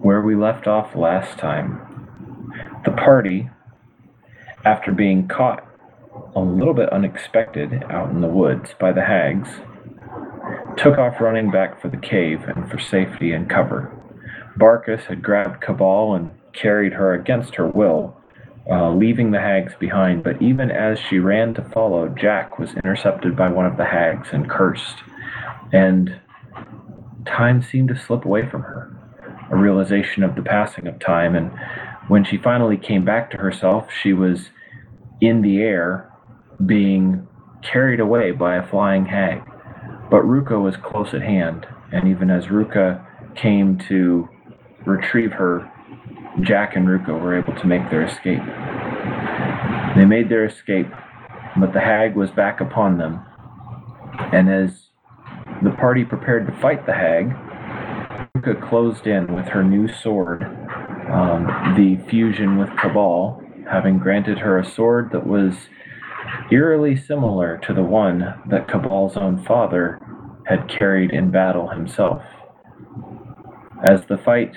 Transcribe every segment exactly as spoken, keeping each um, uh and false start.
where we left off last time. The party, after being caught a little bit unexpected out in the woods by the hags, took off running back for the cave and for safety and cover. Barkus had grabbed Cabal and carried her against her will, uh, leaving the hags behind, but even as she ran to follow, Jack was intercepted by one of the hags and cursed, and time seemed to slip away from her, a realization of the passing of time, and when she finally came back to herself, she was in the air, being carried away by a flying hag. But Ruka was close at hand, and even as Ruka came to retrieve her, Jack and Ruka were able to make their escape. They made their escape, but the hag was back upon them, and as the party prepared to fight the hag, Ruka closed in with her new sword, um, the fusion with Cabal, having granted her a sword that was eerily similar to the one that Cabal's own father had carried in battle himself. As the fight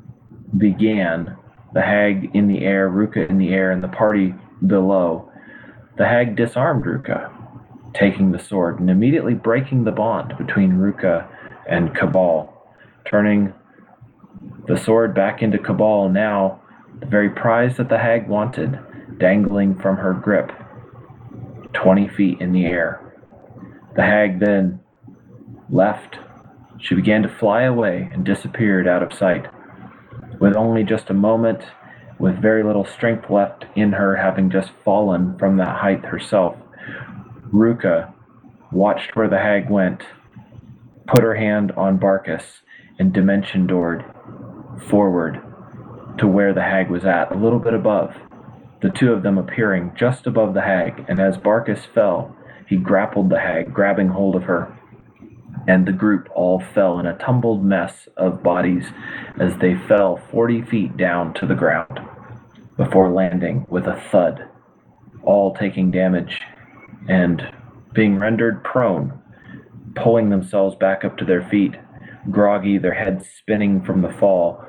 began, the hag in the air, Ruka in the air, and the party below, the hag disarmed Ruka, taking the sword and immediately breaking the bond between Ruka and Cabal, turning the sword back into Cabal, now the very prize that the hag wanted, dangling from her grip, twenty feet in the air. The hag then left. She began to fly away and disappeared out of sight, with only just a moment, with very little strength left in her, having just fallen from that height herself. Ruka watched where the hag went, put her hand on Barkus, and dimension doored forward to where the hag was at, a little bit above, the two of them appearing just above the hag, and as Barkus fell, he grappled the hag, grabbing hold of her, and the group all fell in a tumbled mess of bodies as they fell forty feet down to the ground before landing with a thud, all taking damage and being rendered prone, pulling themselves back up to their feet, groggy, their heads spinning from the fall.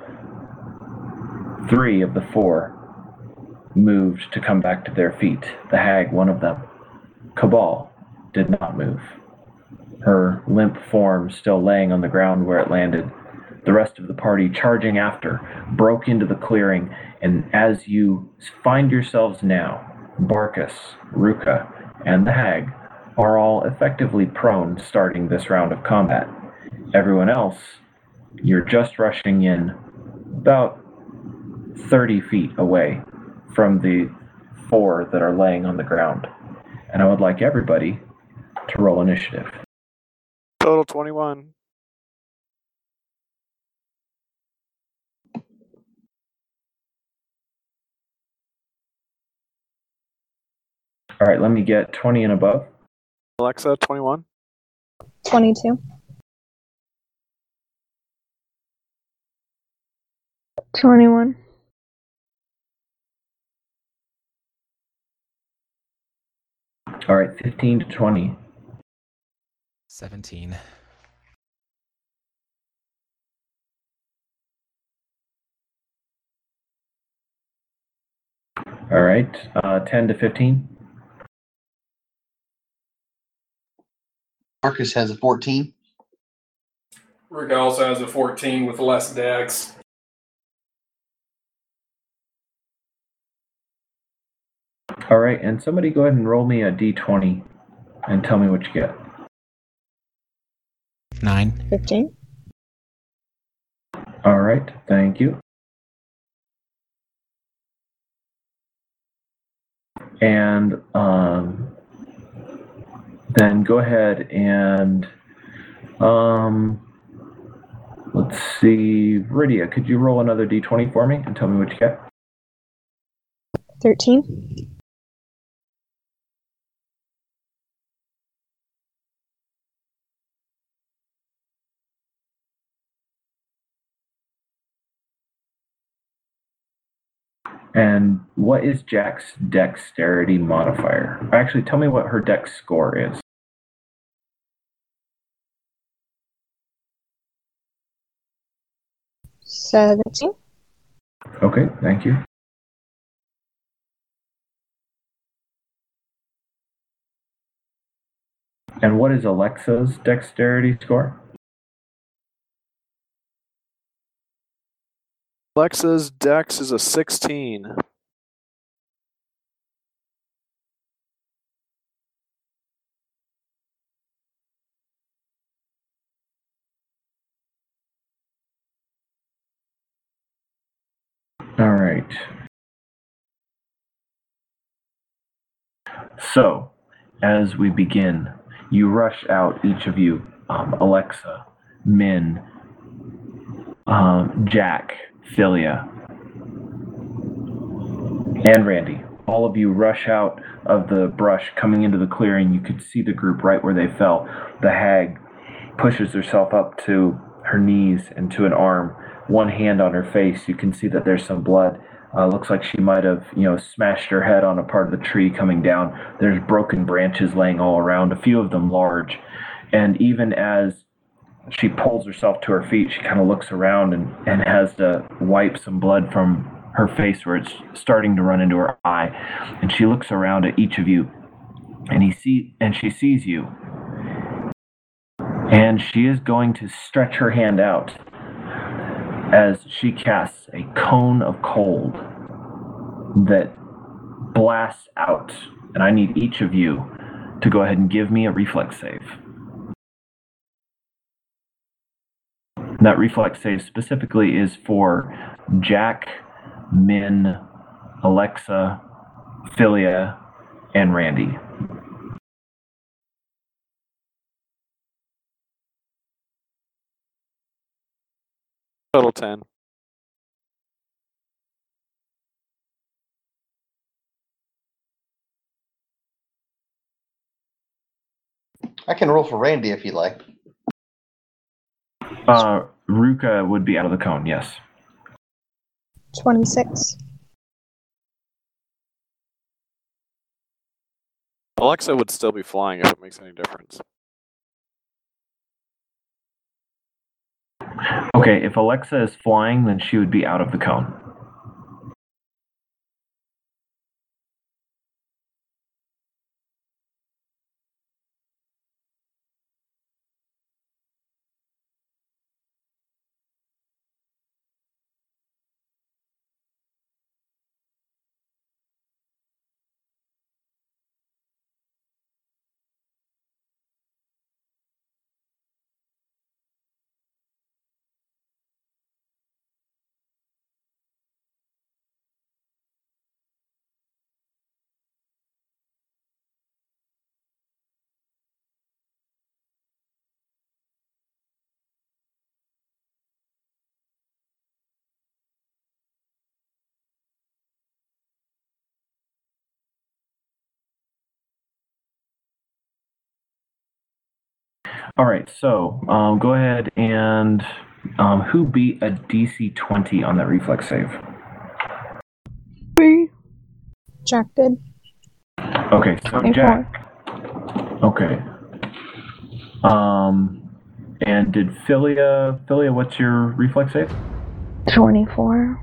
Three of the four moved to come back to their feet. The hag, one of them. Cabal did not move, her limp form still laying on the ground where it landed. The rest of the party, charging after, broke into the clearing, and as you find yourselves now, Barkus, Ruka, and the hag are all effectively prone starting this round of combat. Everyone else, you're just rushing in about thirty feet away from the four that are laying on the ground. And I would like everybody to roll initiative. Total twenty-one. All right, let me get twenty and above. Alexa, twenty-one. twenty-two. twenty-one. All right, fifteen to twenty. seventeen. All right, uh, ten to fifteen. Marcus has a fourteen. Rick also has a fourteen with less dex. All right, and somebody go ahead and roll me a d twenty and tell me what you get. Nine. fifteen. All right, thank you. And um, then go ahead and um, let's see, Rydia, could you roll another d twenty for me and tell me what you get? thirteen. And what is Jack's dexterity modifier? Actually, tell me what her dex score is. seventeen. Okay, thank you. And what is Alexa's dexterity score? Alexa's dex is a sixteen. All right. So, as we begin, you rush out, each of you, um, Alexa, Min, um, Jack, Philia, and Randy. All of you rush out of the brush, coming into the clearing. You could see the group right where they fell. The hag pushes herself up to her knees and to an arm, one hand on her face. You can see that there's some blood. Uh, looks like she might have, you know, smashed her head on a part of the tree coming down. There's broken branches laying all around, a few of them large. And even as she pulls herself to her feet, she kind of looks around and, and has to wipe some blood from her face where it's starting to run into her eye. And she looks around at each of you, and he see and she sees you. And she is going to stretch her hand out as she casts a cone of cold that blasts out. And I need each of you to go ahead and give me a reflex save. And that reflex save specifically is for Jack, Min, Alexa, Philia, and Randy. Total ten. I can roll for Randy if you like. Uh, Ruka would be out of the cone, yes. twenty-six. Alexa would still be flying if it makes any difference. Okay, if Alexa is flying, then she would be out of the cone. All right, so um, go ahead and um, who beat a D C twenty on that reflex save? Me. Jack did. Okay, so twenty-four. Jack. Okay. Um, and did Philia, Philia, what's your reflex save? twenty-four.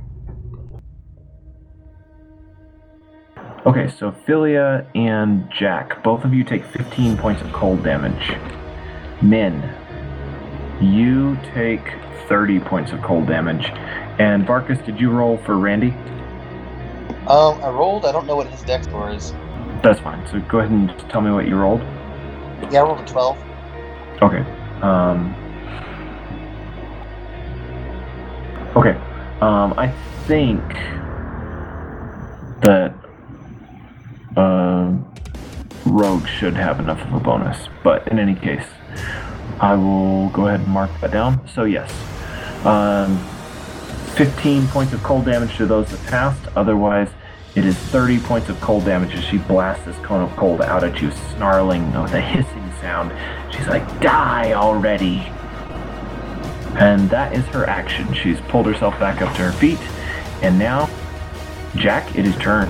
Okay, so Philia and Jack, both of you take fifteen points of cold damage. Min, you take thirty points of cold damage. And Barkus, did you roll for Randy? Um, I rolled. I don't know what his dex score is. That's fine. So go ahead and just tell me what you rolled. Yeah, I rolled a twelve. Okay. Um, okay. Um, I think that uh, Rogue should have enough of a bonus, but in any case, I will go ahead and mark that down. So yes, um, fifteen points of cold damage to those that passed. Otherwise, it is thirty points of cold damage as she blasts this cone of cold out at you, snarling with a hissing sound. She's like, "Die already!" And that is her action. She's pulled herself back up to her feet, and now, Jack, it is turn.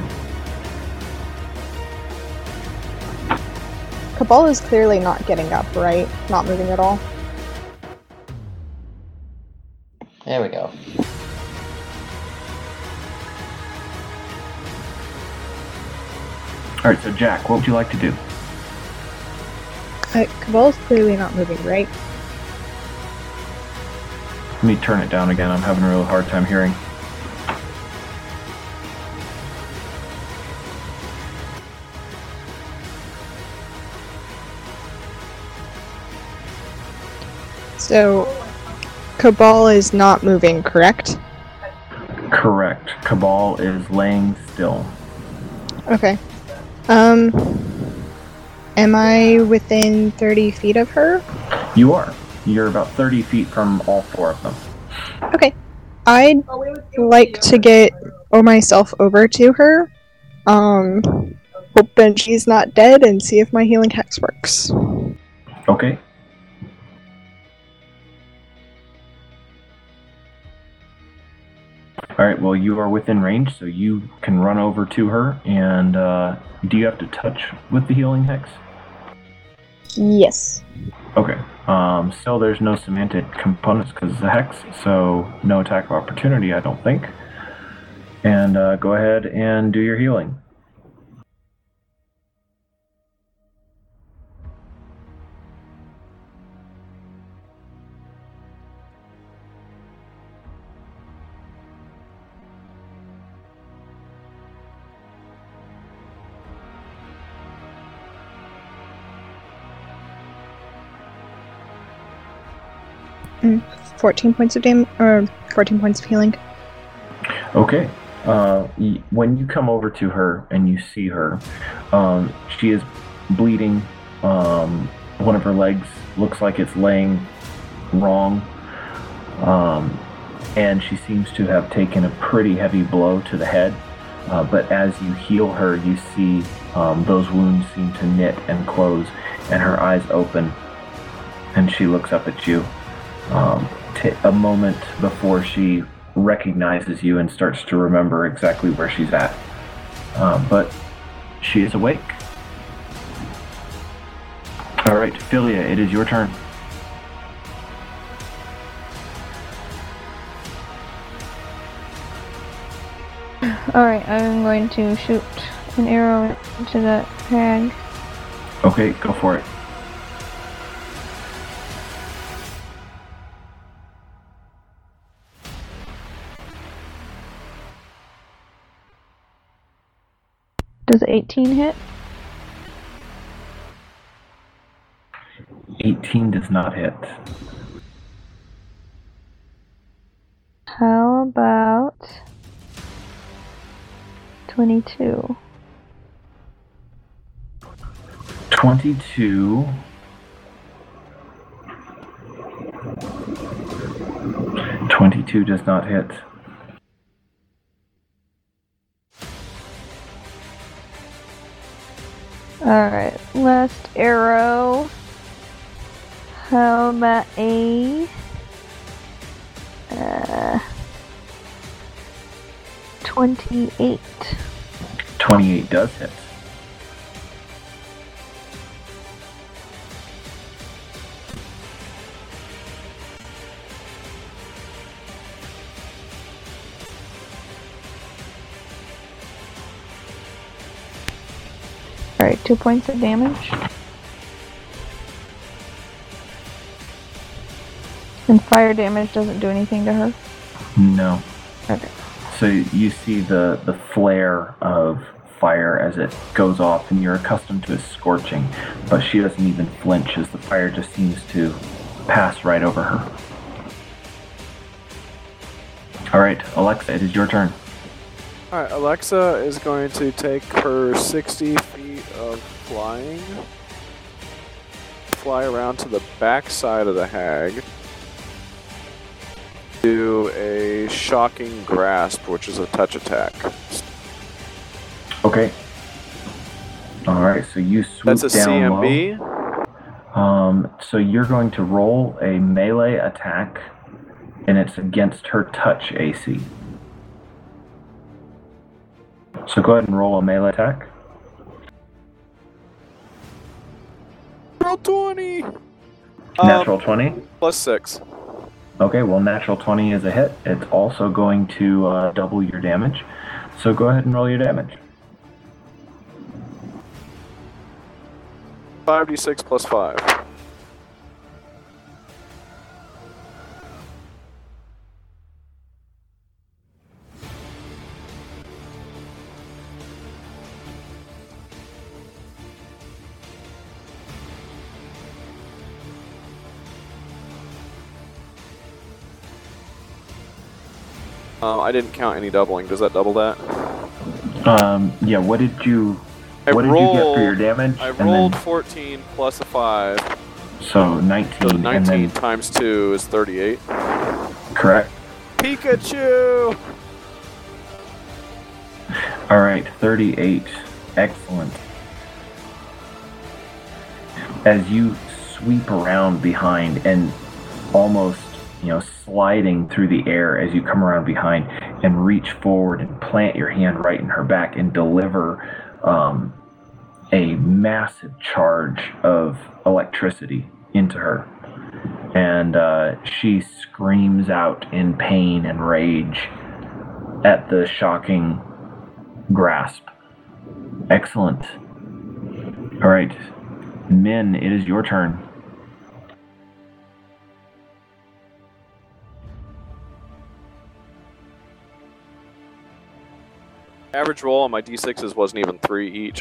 Cabal is clearly not getting up, right? Not moving at all. There we go. Alright, so Jack, what would you like to do? Uh, Cabal's clearly not moving, right? Let me turn it down again. I'm having a real hard time hearing. So, Cabal is not moving, correct? Correct. Cabal is laying still. Okay. Um, am I within thirty feet of her? You are. You're about thirty feet from all four of them. Okay. I'd like to get or myself over to her, um, hoping she's not dead, and see if my healing hex works. Okay. Alright, well, you are within range, so you can run over to her, and uh, do you have to touch with the healing hex? Yes. Okay. Um, still, there's no semantic components because it's a hex, so no attack of opportunity, I don't think. And uh, go ahead and do your healing. fourteen points of damage, or fourteen points of healing. Okay. Uh, y- when you come over to her and you see her, um, she is bleeding. Um, one of her legs looks like it's laying wrong. Um, and she seems to have taken a pretty heavy blow to the head. Uh, but as you heal her, you see um, those wounds seem to knit and close, and her eyes open, and she looks up at you. Um, t- a moment before she recognizes you and starts to remember exactly where she's at. Um, but she is awake. Alright, Philia, it is your turn. Alright, I'm going to shoot an arrow into that hag. Okay, go for it. Does eighteen hit? eighteen does not hit. How about twenty-two? twenty-two. twenty-two does not hit. Alright, last arrow. How about a uh, twenty-eight? twenty-eight does hit. Alright, two points of damage. And fire damage doesn't do anything to her? No. Okay. So you see the, the flare of fire as it goes off, and you're accustomed to it scorching, but she doesn't even flinch as the fire just seems to pass right over her. Alright, Alexa, it is your turn. Alright, Alexa is going to take her sixty feet of flying, fly around to the back side of the hag, do a shocking grasp, which is a touch attack. Okay. Alright, so you swoop That's a down C M B. low. Um, so you're going to roll a melee attack, and it's against her touch A C. So go ahead and roll a melee attack. Roll twenty! Natural Um, twenty. plus six. Okay, well, natural twenty is a hit. It's also going to uh, double your damage. So go ahead and roll your damage. five d six plus five. Um, I didn't count any doubling. Does that double that? Um, yeah, what did you I what did rolled, you get for your damage? I And rolled then- fourteen plus a five. So nineteen, So nineteen and then, times two is thirty-eight. correct. Pikachu! All right, thirty-eight. Excellent. As you sweep around behind and almost, you know, sliding through the air as you come around behind and reach forward and plant your hand right in her back and deliver um, a massive charge of electricity into her. And uh, she screams out in pain and rage at the shocking grasp. Excellent. All right, Min, it is your turn. Average roll on my d sixes wasn't even three each.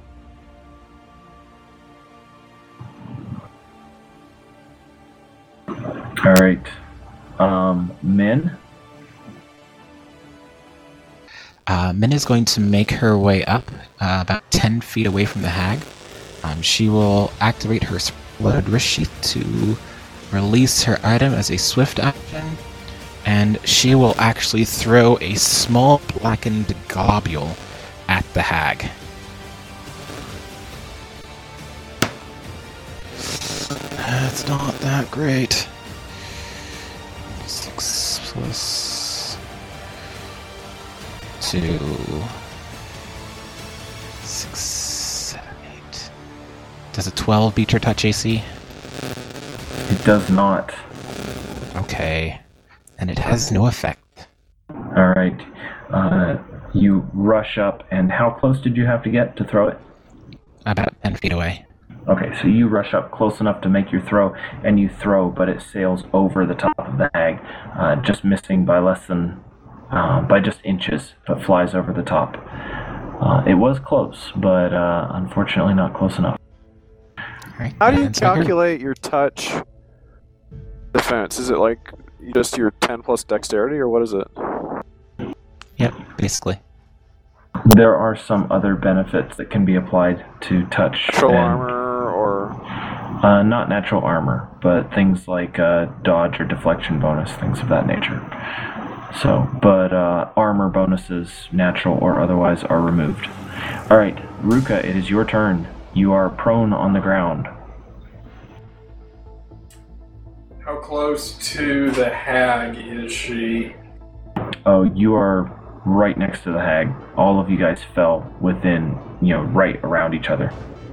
All right, um, Min. Uh, Min is going to make her way up uh, about ten feet away from the hag. Um, she will activate her loaded wrist sheath to release her item as a swift action, and she will actually throw a small blackened globule at the hag. That's not that great. Six plus two. Six, seven, eight. Does a twelve beat your touch A C? It does not. Okay. And it has no effect. All right. Uh, you rush up, and how close did you have to get to throw it? About ten feet away. Okay, so you rush up close enough to make your throw, and you throw, but it sails over the top of the hag, uh, just missing by less than, uh, by just inches, but flies over the top. Uh, it was close, but uh, unfortunately not close enough. Right. How do you and so her- calculate your touch defense? Is it like just your ten plus dexterity, or what is it? Yep, basically. There are some other benefits that can be applied to touch. Natural and- armor, or Uh, not natural armor, but things like uh, dodge or deflection bonus, things of that nature. So, but uh, armor bonuses, natural or otherwise, are removed. All right, Ruka, it is your turn. You are prone on the ground. How close to the hag is she? Oh, you are right next to the hag. All of you guys fell within, you know, right around each other.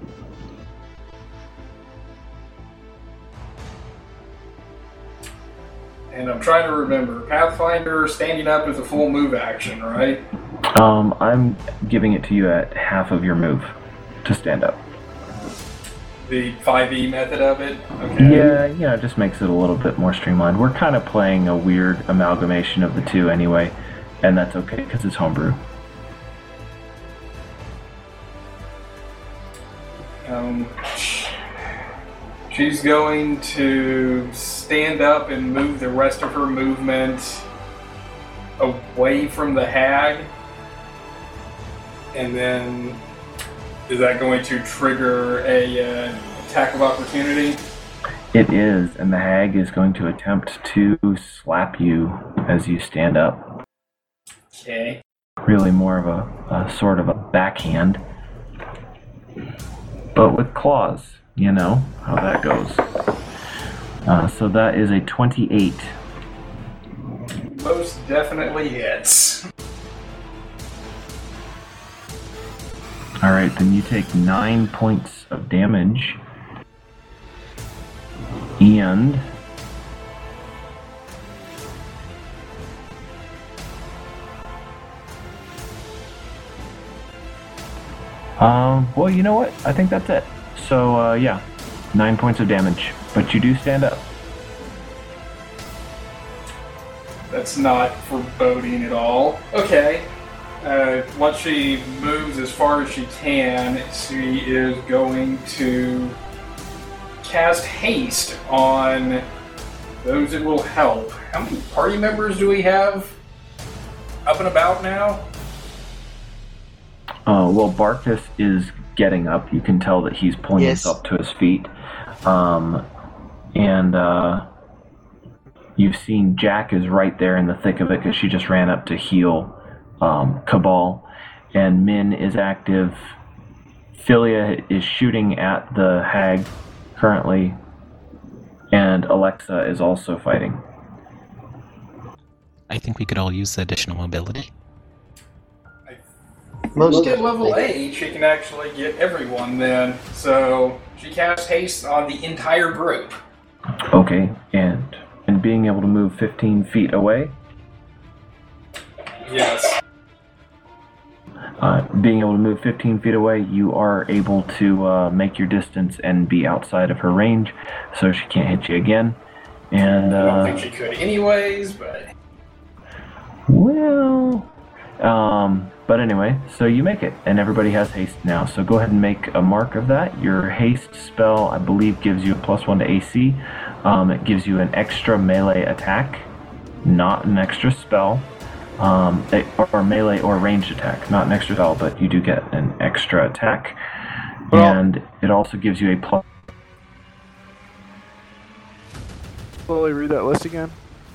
And I'm trying to remember. Pathfinder standing up is a full move action, right? Um, I'm giving it to you at half of your move to stand up. The five E method of it? Okay. Yeah, you know, it just makes it a little bit more streamlined. We're kind of playing a weird amalgamation of the two anyway, and that's okay because it's homebrew. Um, she's going to stand up and move the rest of her movement away from the hag. And then, is that going to trigger a uh, attack of opportunity? It is, and the hag is going to attempt to slap you as you stand up. Okay. Really more of a, a sort of a backhand, but with claws. You know how that goes. Uh, so that is a twenty-eight. Most definitely hits. All right, then you take nine points of damage, and um, well, you know what? I think that's it. So, uh, yeah, nine points of damage, but you do stand up. That's not foreboding at all. Okay. Uh, once she moves as far as she can, she is going to cast haste on those that will help. How many party members do we have up and about now? Uh, well, Barkus is getting up. You can tell that he's pulling Yes. himself to his feet. Um, and uh, you've seen Jack is right there in the thick of it because she just ran up to heal um, Cabal. And Min is active. Philia is shooting at the hag currently. And Alexa is also fighting. I think we could all use the additional mobility. Most Look at level definitely. eight, she can actually get everyone then. So she casts haste on the entire group. Okay, and and being able to move fifteen feet away, Yes. uh, being able to move fifteen feet away, you are able to uh, make your distance and be outside of her range, so she can't hit you again. And I don't uh, think she could anyways, but... well, um, but anyway, so you make it, and everybody has haste now. So go ahead and make a mark of that. Your haste spell, I believe, gives you a plus one to A C. Um, it gives you an extra melee attack, not an extra spell. Um, a- or melee or ranged attack, not an extra spell, but you do get an extra attack. Well- and it also gives you a plus. Slowly read that list again.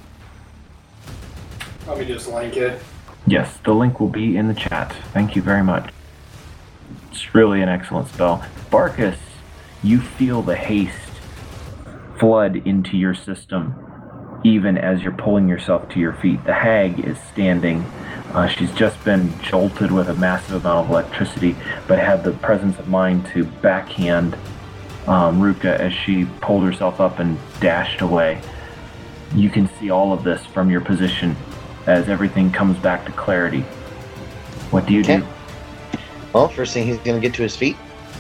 Let me just link it. Yes, the link will be in the chat. Thank you very much. It's really an excellent spell. Barkus, you feel the haste flood into your system even as you're pulling yourself to your feet. The hag is standing. Uh, she's just been jolted with a massive amount of electricity, but had the presence of mind to backhand um, Ruka as she pulled herself up and dashed away. You can see all of this from your position as everything comes back to clarity. What do you Okay. do? Well, first thing, he's going to get to his feet.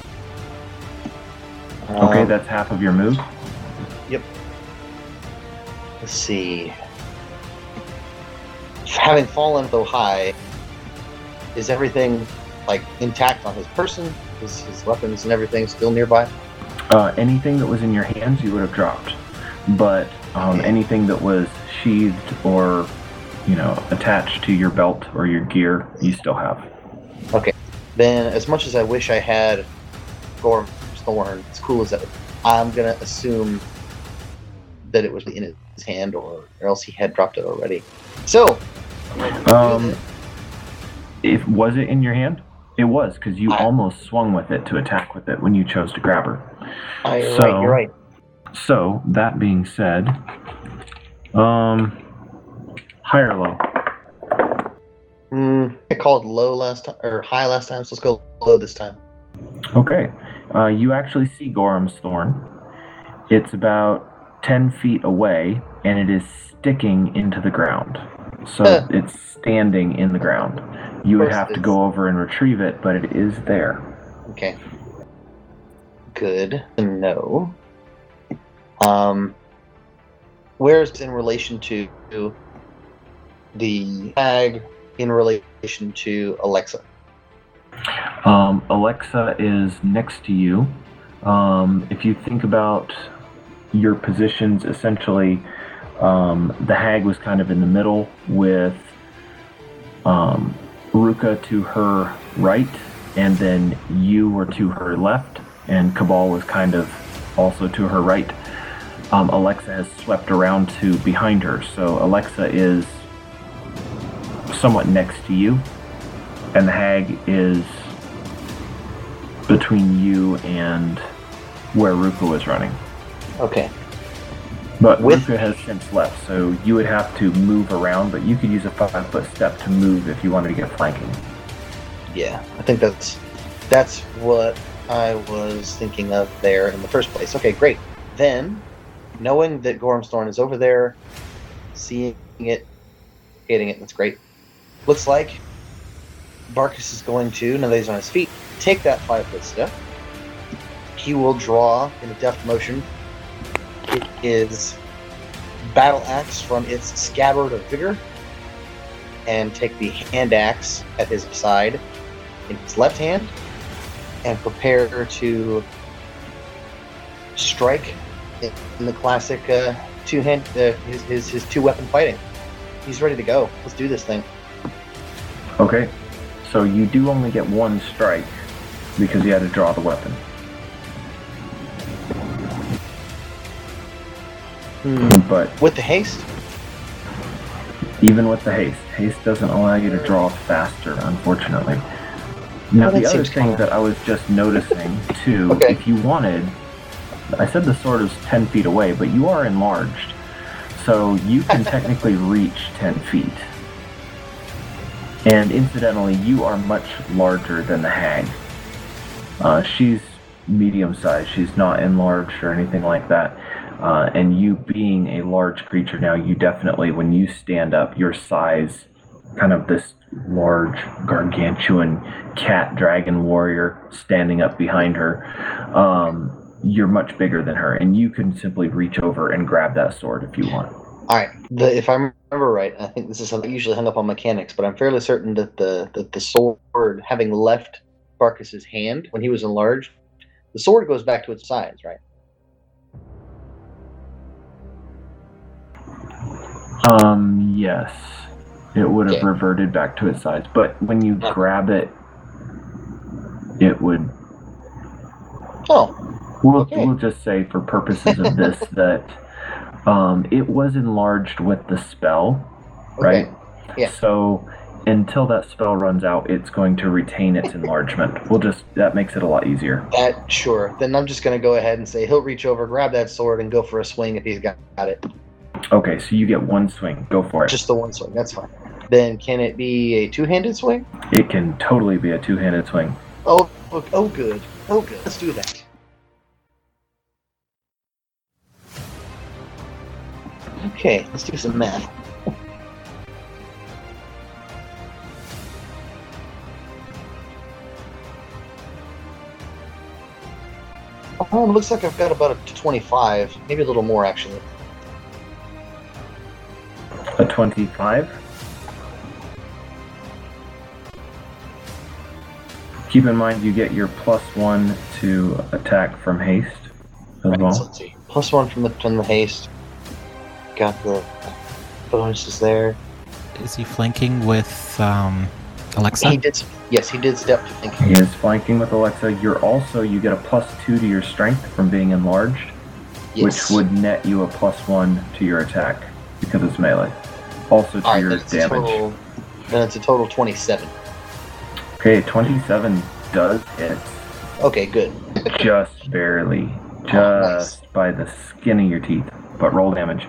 Okay, Um, that's half of your move. Let's see. Having fallen so high, is everything like intact on his person? Is his weapons and everything still nearby? Uh, anything that was in your hands, you would have dropped. But um, Okay. anything that was sheathed or, you know, attached to your belt or your gear, you still have. Then, as much as I wish I had Gorm's Thorn, as cool as that, I'm gonna assume that it was in his hand, or, or else he had dropped it already. So, Um, if was it in your hand? It was, because you I- almost swung with it to attack with it when you chose to grab her. I, you're so- right. You're right. So, that being said, um, high or low? Mm, I called low last time, or high last time, so let's go low this time. Okay. Uh, you actually see Gorham's Thorn. It's about ten feet away, and it is sticking into the ground. So Huh. it's standing in the ground. You would course have it to is. go over and retrieve it, but it is there. Okay. Good to know. Um, where's it in relation to the hag in relation to Alexa? Um, Alexa is next to you. Um, if you think about your positions, essentially, um, the hag was kind of in the middle with um, Ruka to her right, and then you were to her left, and Cabal was kind of also to her right. Um, Alexa has swept around to behind her, so Alexa is somewhat next to you, and the hag is between you and where Ruka was running. Okay. But With- Ruka has since left, so you would have to move around, but you could use a five-foot step to move if you wanted to get flanking. Yeah, I think that's that's what I was thinking of there in the first place. Okay, great. Then, knowing that Gorham's Thorn is over there, seeing it, hitting it, that's great. Looks like Barkus is going to, now that he's on his feet, take that five foot step he will draw in a deft motion his battle axe from its scabbard of vigor and take the hand axe at his side in his left hand and prepare to strike in the classic uh, two hand uh, his, his his two weapon fighting. He's ready to go. Let's do this thing. Okay, so you do only get one strike because you had to draw the weapon. Hmm. But With the haste? even with the haste, haste doesn't allow you to draw faster, unfortunately. Now, Well, that the other seems thing kinda- that I was just noticing, too, Okay. if you wanted, I said the sword is ten feet away, but you are enlarged. So you can technically reach ten feet. And incidentally, you are much larger than the hag. Uh, she's medium-sized. She's not enlarged or anything like that. Uh, and you being a large creature now, you definitely, when you stand up, your size, kind of this large, gargantuan cat dragon warrior standing up behind her, um, you're much bigger than her, and you can simply reach over and grab that sword if you want. All right. The, if I remember right, I think this is how I usually hung up on mechanics, but I'm fairly certain that the that the sword, having left Barkus's hand when he was enlarged, the sword goes back to its size, right? Um, yes. It would have Okay. reverted back to its size, but when you Okay. grab it, it would. Oh, We'll, Okay. we'll just say, for purposes of this, that um, it was enlarged with the spell, right? okay. Yeah. So until that spell runs out, it's going to retain its enlargement. We'll just that makes it a lot easier. That sure. Then I'm just gonna go ahead and say he'll reach over, grab that sword, and go for a swing if he's got it. Okay, so you get one swing. Go for it. Just the one swing. That's fine. Then can it be a two-handed swing? It can totally be a two-handed swing. Oh, oh, oh, good. Oh, good. Let's do that. Okay, let's do some math. Oh, it looks like I've got about a twenty-five, maybe a little more actually. A twenty-five. Keep in mind you get your plus one to attack from haste as Right, so well. let's see. Plus one from the from the haste. Got the bonuses there. Is he flanking with um, Alexa? He did. Yes, he did step to thinking. He is flanking with Alexa. You're also you get a plus two to your strength from being enlarged, Yes. which would net you a plus one to your attack because it's melee. Also to All right, your then it's a damage. total. Then it's a total twenty-seven. Okay, twenty-seven does hit. Okay, good. Just barely. Just Oh, nice. by the skin of your teeth. But roll damage.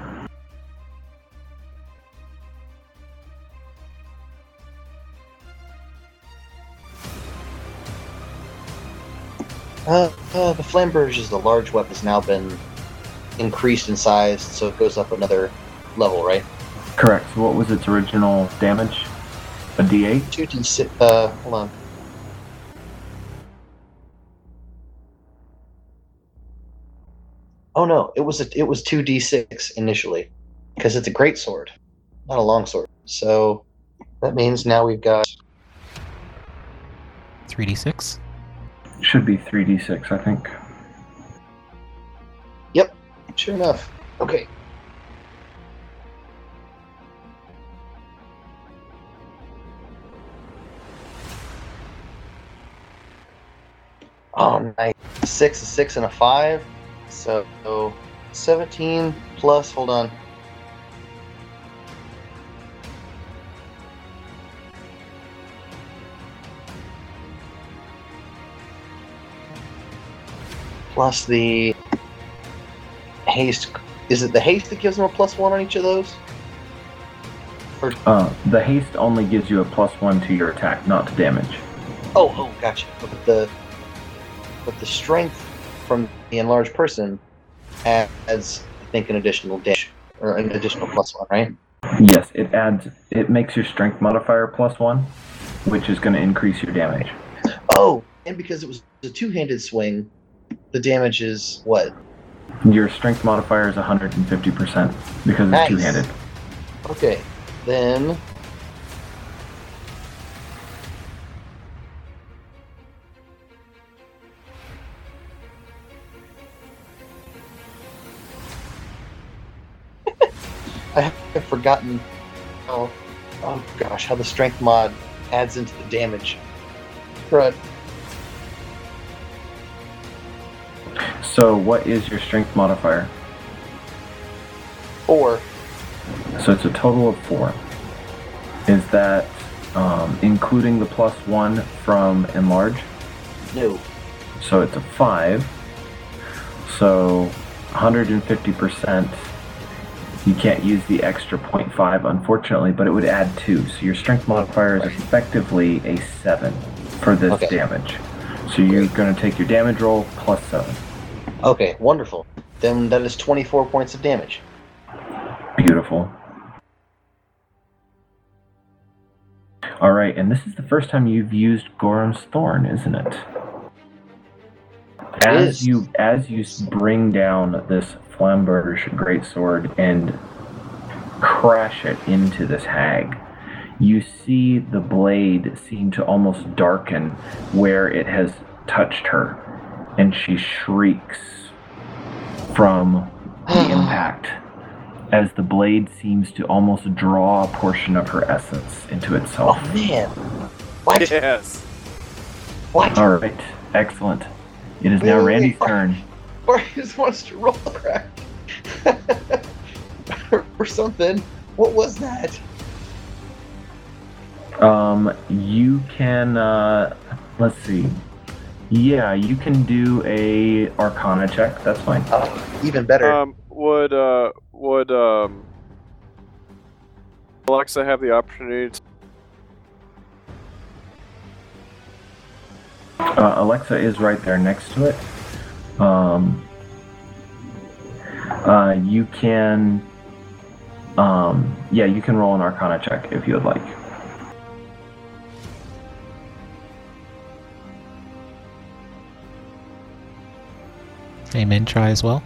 Uh, uh, the Flamberge is the large weapon has now been increased in size, so it goes up another level, right? Correct. So what was its original damage? A D eight? two d six. Uh, hold on. Oh no, it was a, it was two d six initially, because it's a great sword, not a long sword. So that means now we've got three d six? Should be three d six, I think. sure enough. Okay. Oh, nice. Six, a six, and a five. So seventeen plus. Hold on. Plus the haste. Is it the haste that gives them a plus one on each of those? Uh, the haste only gives you a plus one to your attack, not to damage. Oh, oh, gotcha. But the but the strength from the enlarged person adds, I think, an additional dash or an additional plus one, right? Yes, it adds. It makes your strength modifier plus one, which is going to increase your damage. Oh, and because it was a two-handed swing, the damage is what? Your strength modifier is one hundred fifty percent because it's Nice. two-handed. Okay, then. I have forgotten how, oh gosh, how the strength mod adds into the damage. Crud. So what is your strength modifier? Four. So it's a total of four. Is that um, including the plus one from enlarge? No. So it's a five. So one hundred fifty percent. You can't use the extra zero point five, unfortunately, but it would add two. So your strength modifier is effectively a seven for this Okay. damage. So you're going to take your damage roll plus seven. Okay, wonderful. Then that is twenty-four points of damage. Beautiful. All right, and this is the first time you've used Gorham's Thorn, isn't it? It As is. you as you bring down this Flamberge greatsword and crash it into this hag, you see the blade seem to almost darken where it has touched her, and she shrieks from the impact as the blade seems to almost draw a portion of her essence into itself. Oh man. What? Yes. What? All right, excellent. It is now Wait, wait, Randy's wait. turn. Or he just wants to roll crap. or, or something. What was that? Um, you can, uh, let's see. Yeah, you can do a Arcana check. That's fine. Oh, even better. Um, would uh, would um, Alexa have the opportunity to Uh, Alexa is right there next to it. Um, uh, you can, um, yeah, you can roll an Arcana check if you would like. Amen, try as well.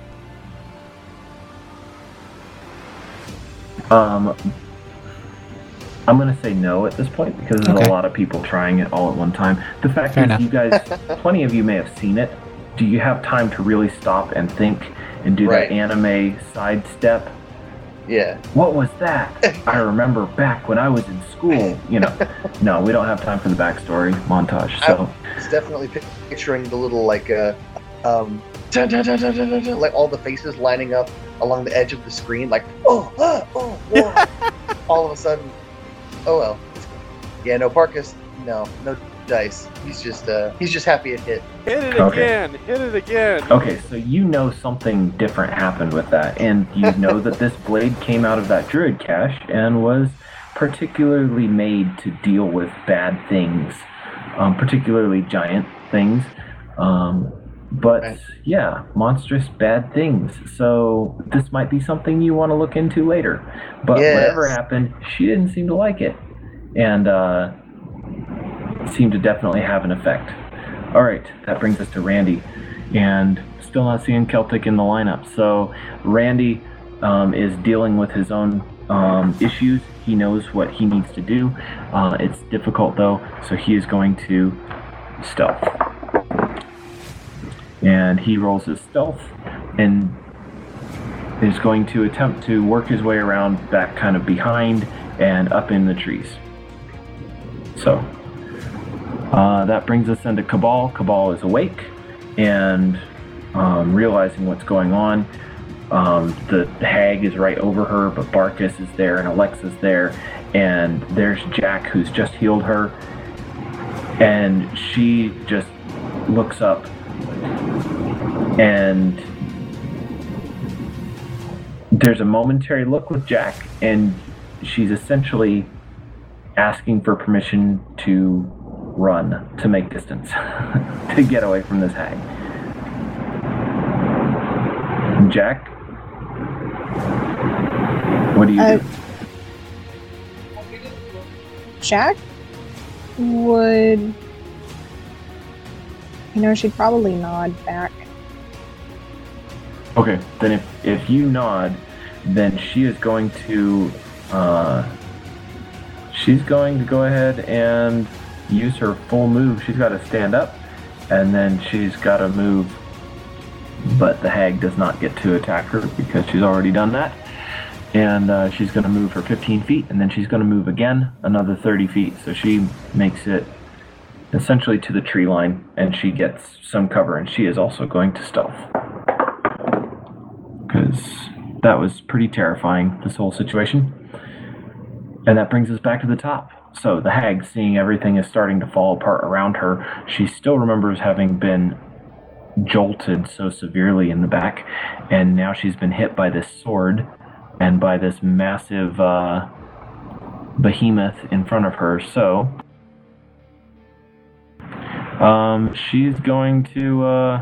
Um, I'm going to say no at this point because there's Okay. a lot of people trying it all at one time. The fact Fair is, enough. you guys, plenty of you may have seen it. Do you have time to really stop and think and do Right. that anime sidestep? Yeah. What was that? I remember back when I was in school. You know, no, we don't have time for the backstory montage. So, It's definitely pic- picturing the little, like, uh, um, dun, dun, dun, dun, dun, dun, dun, like all the faces lining up along the edge of the screen, like, oh, ah, oh, whoa. All of a sudden, oh well. Yeah, no, Parkus, no, no dice. He's just, uh, he's just happy it hit. hit it Okay. again? Hit it again. okay, so you know something different happened with that, and you know that this blade came out of that druid cache and was particularly made to deal with bad things, um, particularly giant things. Um, but Right. yeah, monstrous bad things. So this might be something you want to look into later. But Yes. whatever happened, she didn't seem to like it, and uh, seemed to definitely have an effect. All right, that brings us to Randy, and still not seeing Celtic in the lineup. So Randy um, is dealing with his own um, issues. He knows what he needs to do. Uh, it's difficult though, so he is going to stealth. And he rolls his stealth and is going to attempt to work his way around back kind of behind and up in the trees. So uh, that brings us into Cabal. Cabal is awake and um, realizing what's going on. Um, the hag is right over her, but Barkus is there and Alexa's there, and there's Jack who's just healed her, and she just looks up and there's a momentary look with Jack, and she's essentially asking for permission to run, to make distance, to get away from this hag. Jack, what do you Uh, do? Jack would, you know, she'd probably nod back Okay, then if, if you nod, then she is going to uh, she's going to go ahead and use her full move. She's got to stand up, and then she's got to move, but the hag does not get to attack her because she's already done that. And uh, she's going to move her fifteen feet, and then she's going to move again another thirty feet. So she makes it essentially to the tree line, and she gets some cover, and she is also going to stealth. Because that was pretty terrifying, this whole situation. And that brings us back to the top. So the hag, seeing everything is starting to fall apart around her, she still remembers having been jolted so severely in the back, and now she's been hit by this sword and by this massive uh, behemoth in front of her. So um, she's going to uh,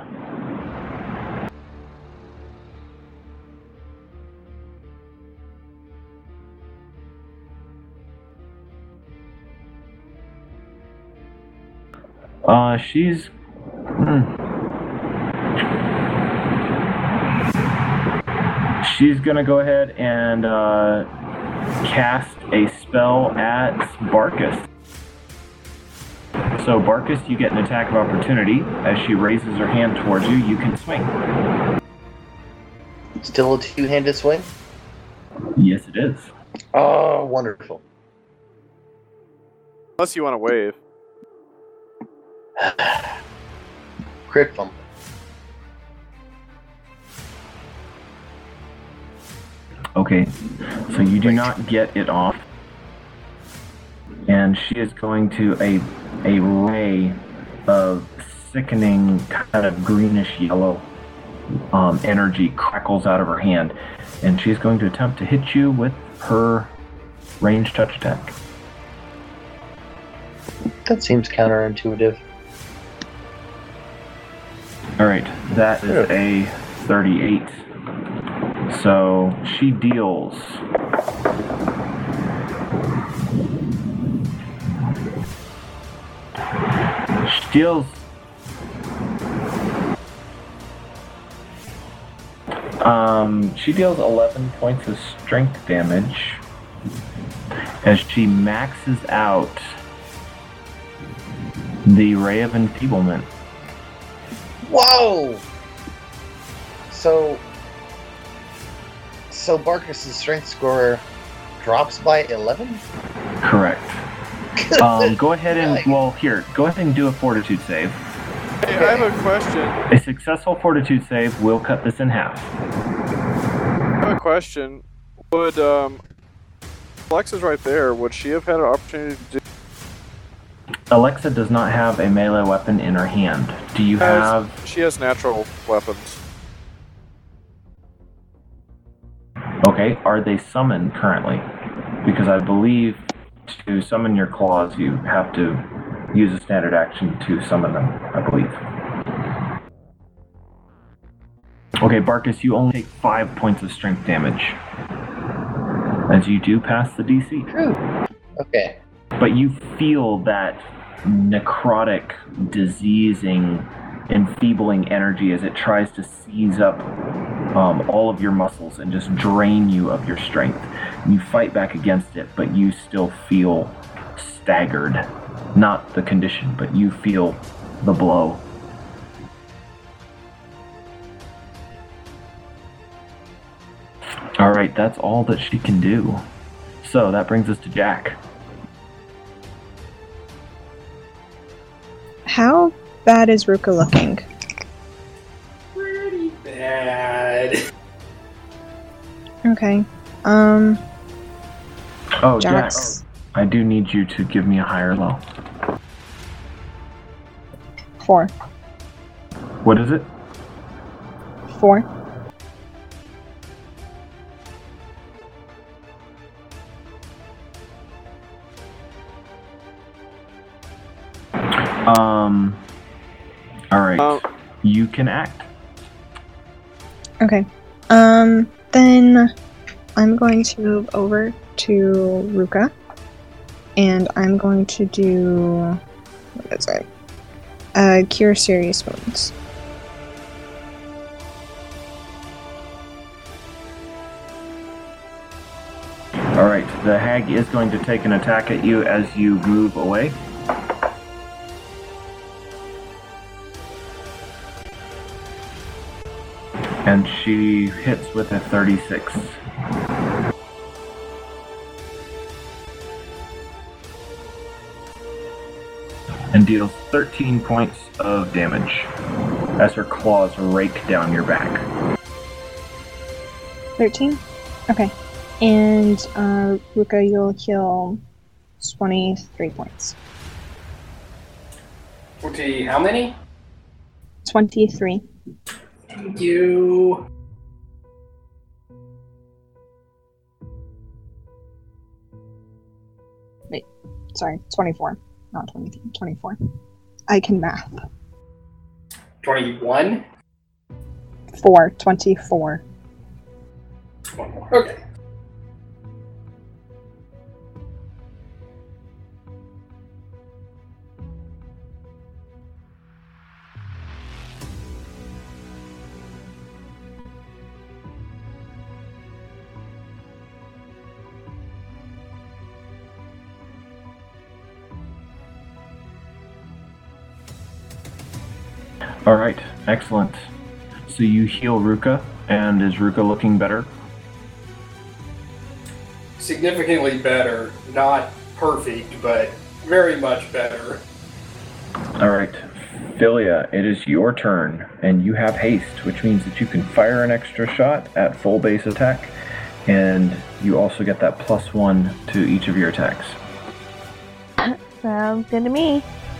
uh, she's hmm. She's going to go ahead and uh, cast a spell at Barkus. So, Barkus, you get an attack of opportunity. As she raises her hand towards you, you can swing. Still a two-handed swing? Yes, it is. Oh, wonderful. Unless you want to wave. Crit fumble. Okay, so you do not get it off. And she is going to, a, a ray of sickening, kind of greenish yellow um, energy crackles out of her hand. And she's going to attempt to hit you with her ranged touch attack. That seems counterintuitive. Alright, that is a thirty-eight. So she deals she deals um she deals eleven points of strength damage as she maxes out the Ray of Enfeeblement. Whoa! So So Barkus' strength score drops by eleven? Correct. um, go ahead and, well, here, go ahead and do a fortitude save. Hey, I have a question. A successful fortitude save will cut this in half. I have a question. Would, um, Alexa's right there, would she have had an opportunity to do... Alexa does not have a melee weapon in her hand. Do you Has, have... She has natural weapons. Okay, are they summoned currently? Because I believe to summon your claws, you have to use a standard action to summon them, I believe. Okay, Barkus, you only take five points of strength damage, as you do pass the D C. True. Okay. But you feel that necrotic, diseasing, enfeebling energy as it tries to seize up um, all of your muscles and just drain you of your strength. You fight back against it, but you still feel staggered. Not the condition, but you feel the blow. Alright, that's all that she can do. So that brings us to Jack. How bad is Ruka looking? Pretty bad. Okay. Um, Oh, Jack, Jax. I do need you to give me a higher low. Four. What is it? Four. Um, alright. Um, You can act. Okay. Um, then I'm going to move over to Ruka. And I'm going to do... What is it? Uh, Cure Serious Wounds. Alright, the hag is going to take an attack at you as you move away. And she hits with a thirty-six. And deals thirteen points of damage as her claws rake down your back. thirteen? Okay. And uh, Ruka, you'll heal twenty-three points. twenty, how many? twenty-three. Thank you. Wait, sorry, twenty-four. Not twenty-three, twenty-four. I can math. twenty-one? Four, twenty-four. One more. Okay. Alright, excellent. So you heal Ruka, and is Ruka looking better? Significantly better. Not perfect, but very much better. Alright, Philia, it is your turn, and you have haste, which means that you can fire an extra shot at full base attack, and you also get that plus one to each of your attacks. Sounds good to me.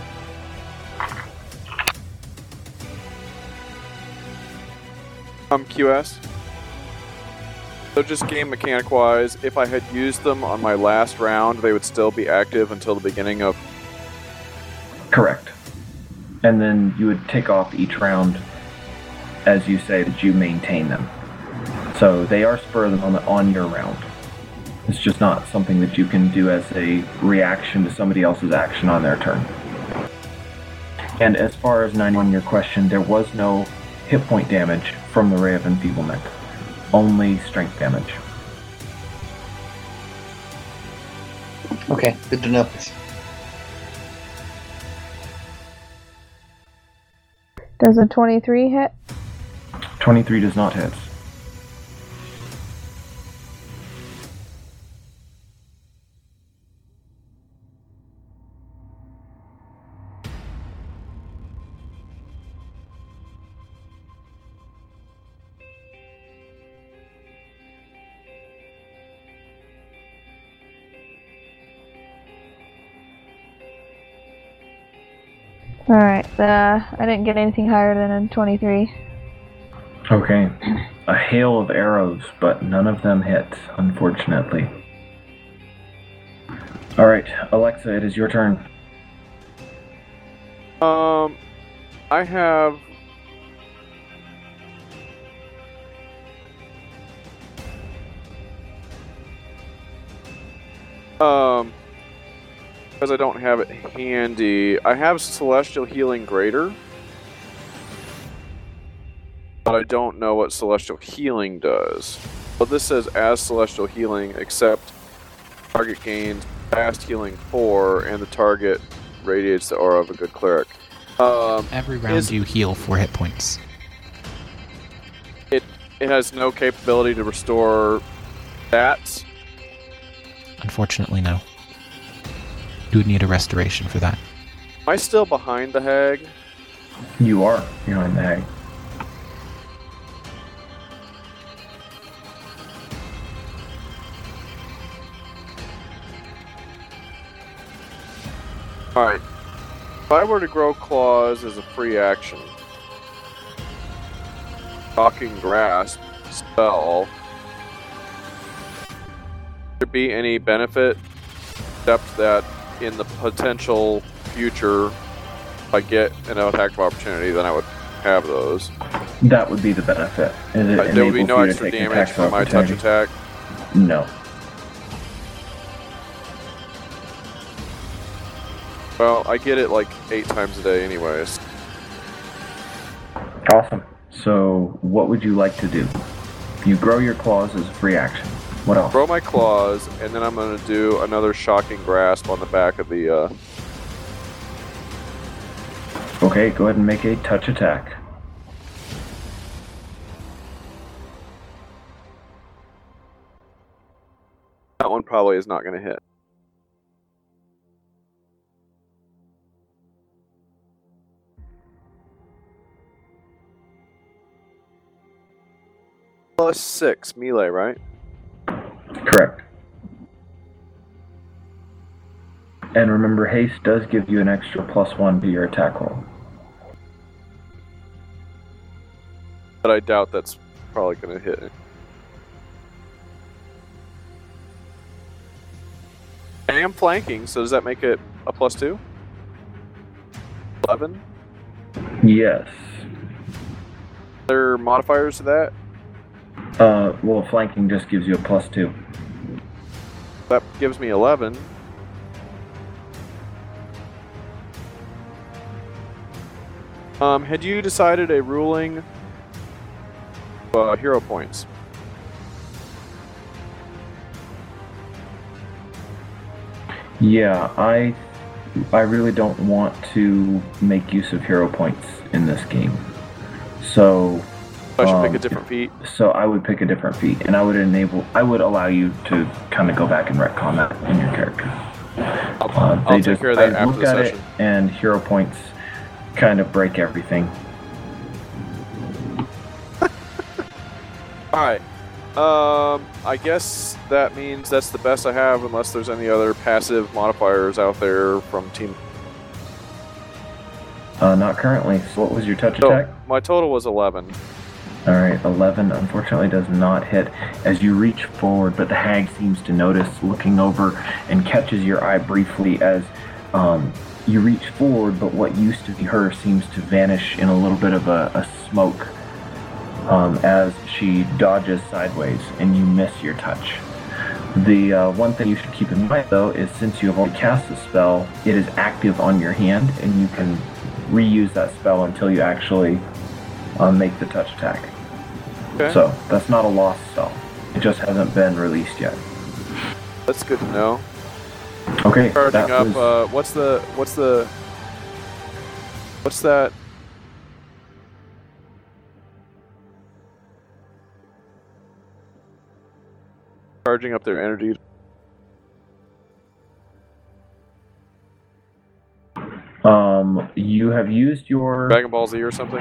Um, Q S. So just game mechanic wise, if I had used them on my last round, they would still be active until the beginning of... Correct. And then you would take off each round as you say that you maintain them. So they are spur of the moment on your round. It's just not something that you can do as a reaction to somebody else's action on their turn. And as far as ninety-one, your question, there was no hit point damage from the Ray of Enfeeblement. Only strength damage. Okay, good to know. Does a twenty-three hit? twenty-three does not hit. Alright, uh, I didn't get anything higher than a twenty-three. Okay. A hail of arrows, but none of them hit, unfortunately. Alright, Alexa, it is your turn. Um, I have... Um, because I don't have it handy, I have Celestial Healing Greater, but I don't know what Celestial Healing does. But this says as Celestial Healing, except target gains fast healing four, and the target radiates the aura of a good cleric. Um, Every round is, you heal four hit points. It it has no capability to restore stats. Unfortunately, no. You would need a restoration for that. Am I still behind the hag? You are. You're on the hag. Alright. If I were to grow claws as a free action, Talking Grasp spell, would there be any benefit except that in the potential future, if I get an attack of opportunity, then I would have those. That would be the benefit. It Uh, there would be enables no you to extra take damage attacks of from my touch opportunity. attack. No. Well, I get it like eight times a day anyways. Awesome. So, what would you like to do? You grow your claws as a free action. What else? Throw my claws, and then I'm going to do another shocking grasp on the back of the. Uh... Okay, go ahead and make a touch attack. That one probably is not going to hit. Plus six melee, right? Correct. And remember, haste does give you an extra plus one to your attack roll. But I doubt that's probably going to hit. I am flanking, so does that make it a plus two? eleven? Yes. Are there modifiers to that? Uh, well, flanking just gives you a plus two. That gives me eleven. Um, had you decided a ruling uh, hero points? Yeah, I I really don't want to make use of hero points in this game. So I should um, pick a different feat. So I would pick a different feat, and I would enable I would allow you to kind of go back and retcon that in your character. I'll, Uh, I'll they take just care of that I after look the at session. it, and hero points kind of break everything. Alright. Um, I guess that means that's the best I have, unless there's any other passive modifiers out there from Team. Uh, not currently. So what was your touch So, attack? my total was eleven. All right, eleven unfortunately does not hit as you reach forward, but the hag seems to notice, looking over, and catches your eye briefly as um, you reach forward, but what used to be her seems to vanish in a little bit of a, a smoke um, as she dodges sideways, and you miss your touch. The uh, one thing you should keep in mind, though, is since you have already cast the spell, it is active on your hand, and you can reuse that spell until you actually uh, make the touch attack. Okay. So that's not a lost spell. It just hasn't been released yet. That's good to know. Okay, Charging that up, was, uh, what's the, what's the, what's that? Charging up their energy. um, you have used your Dragon Ball Z or something?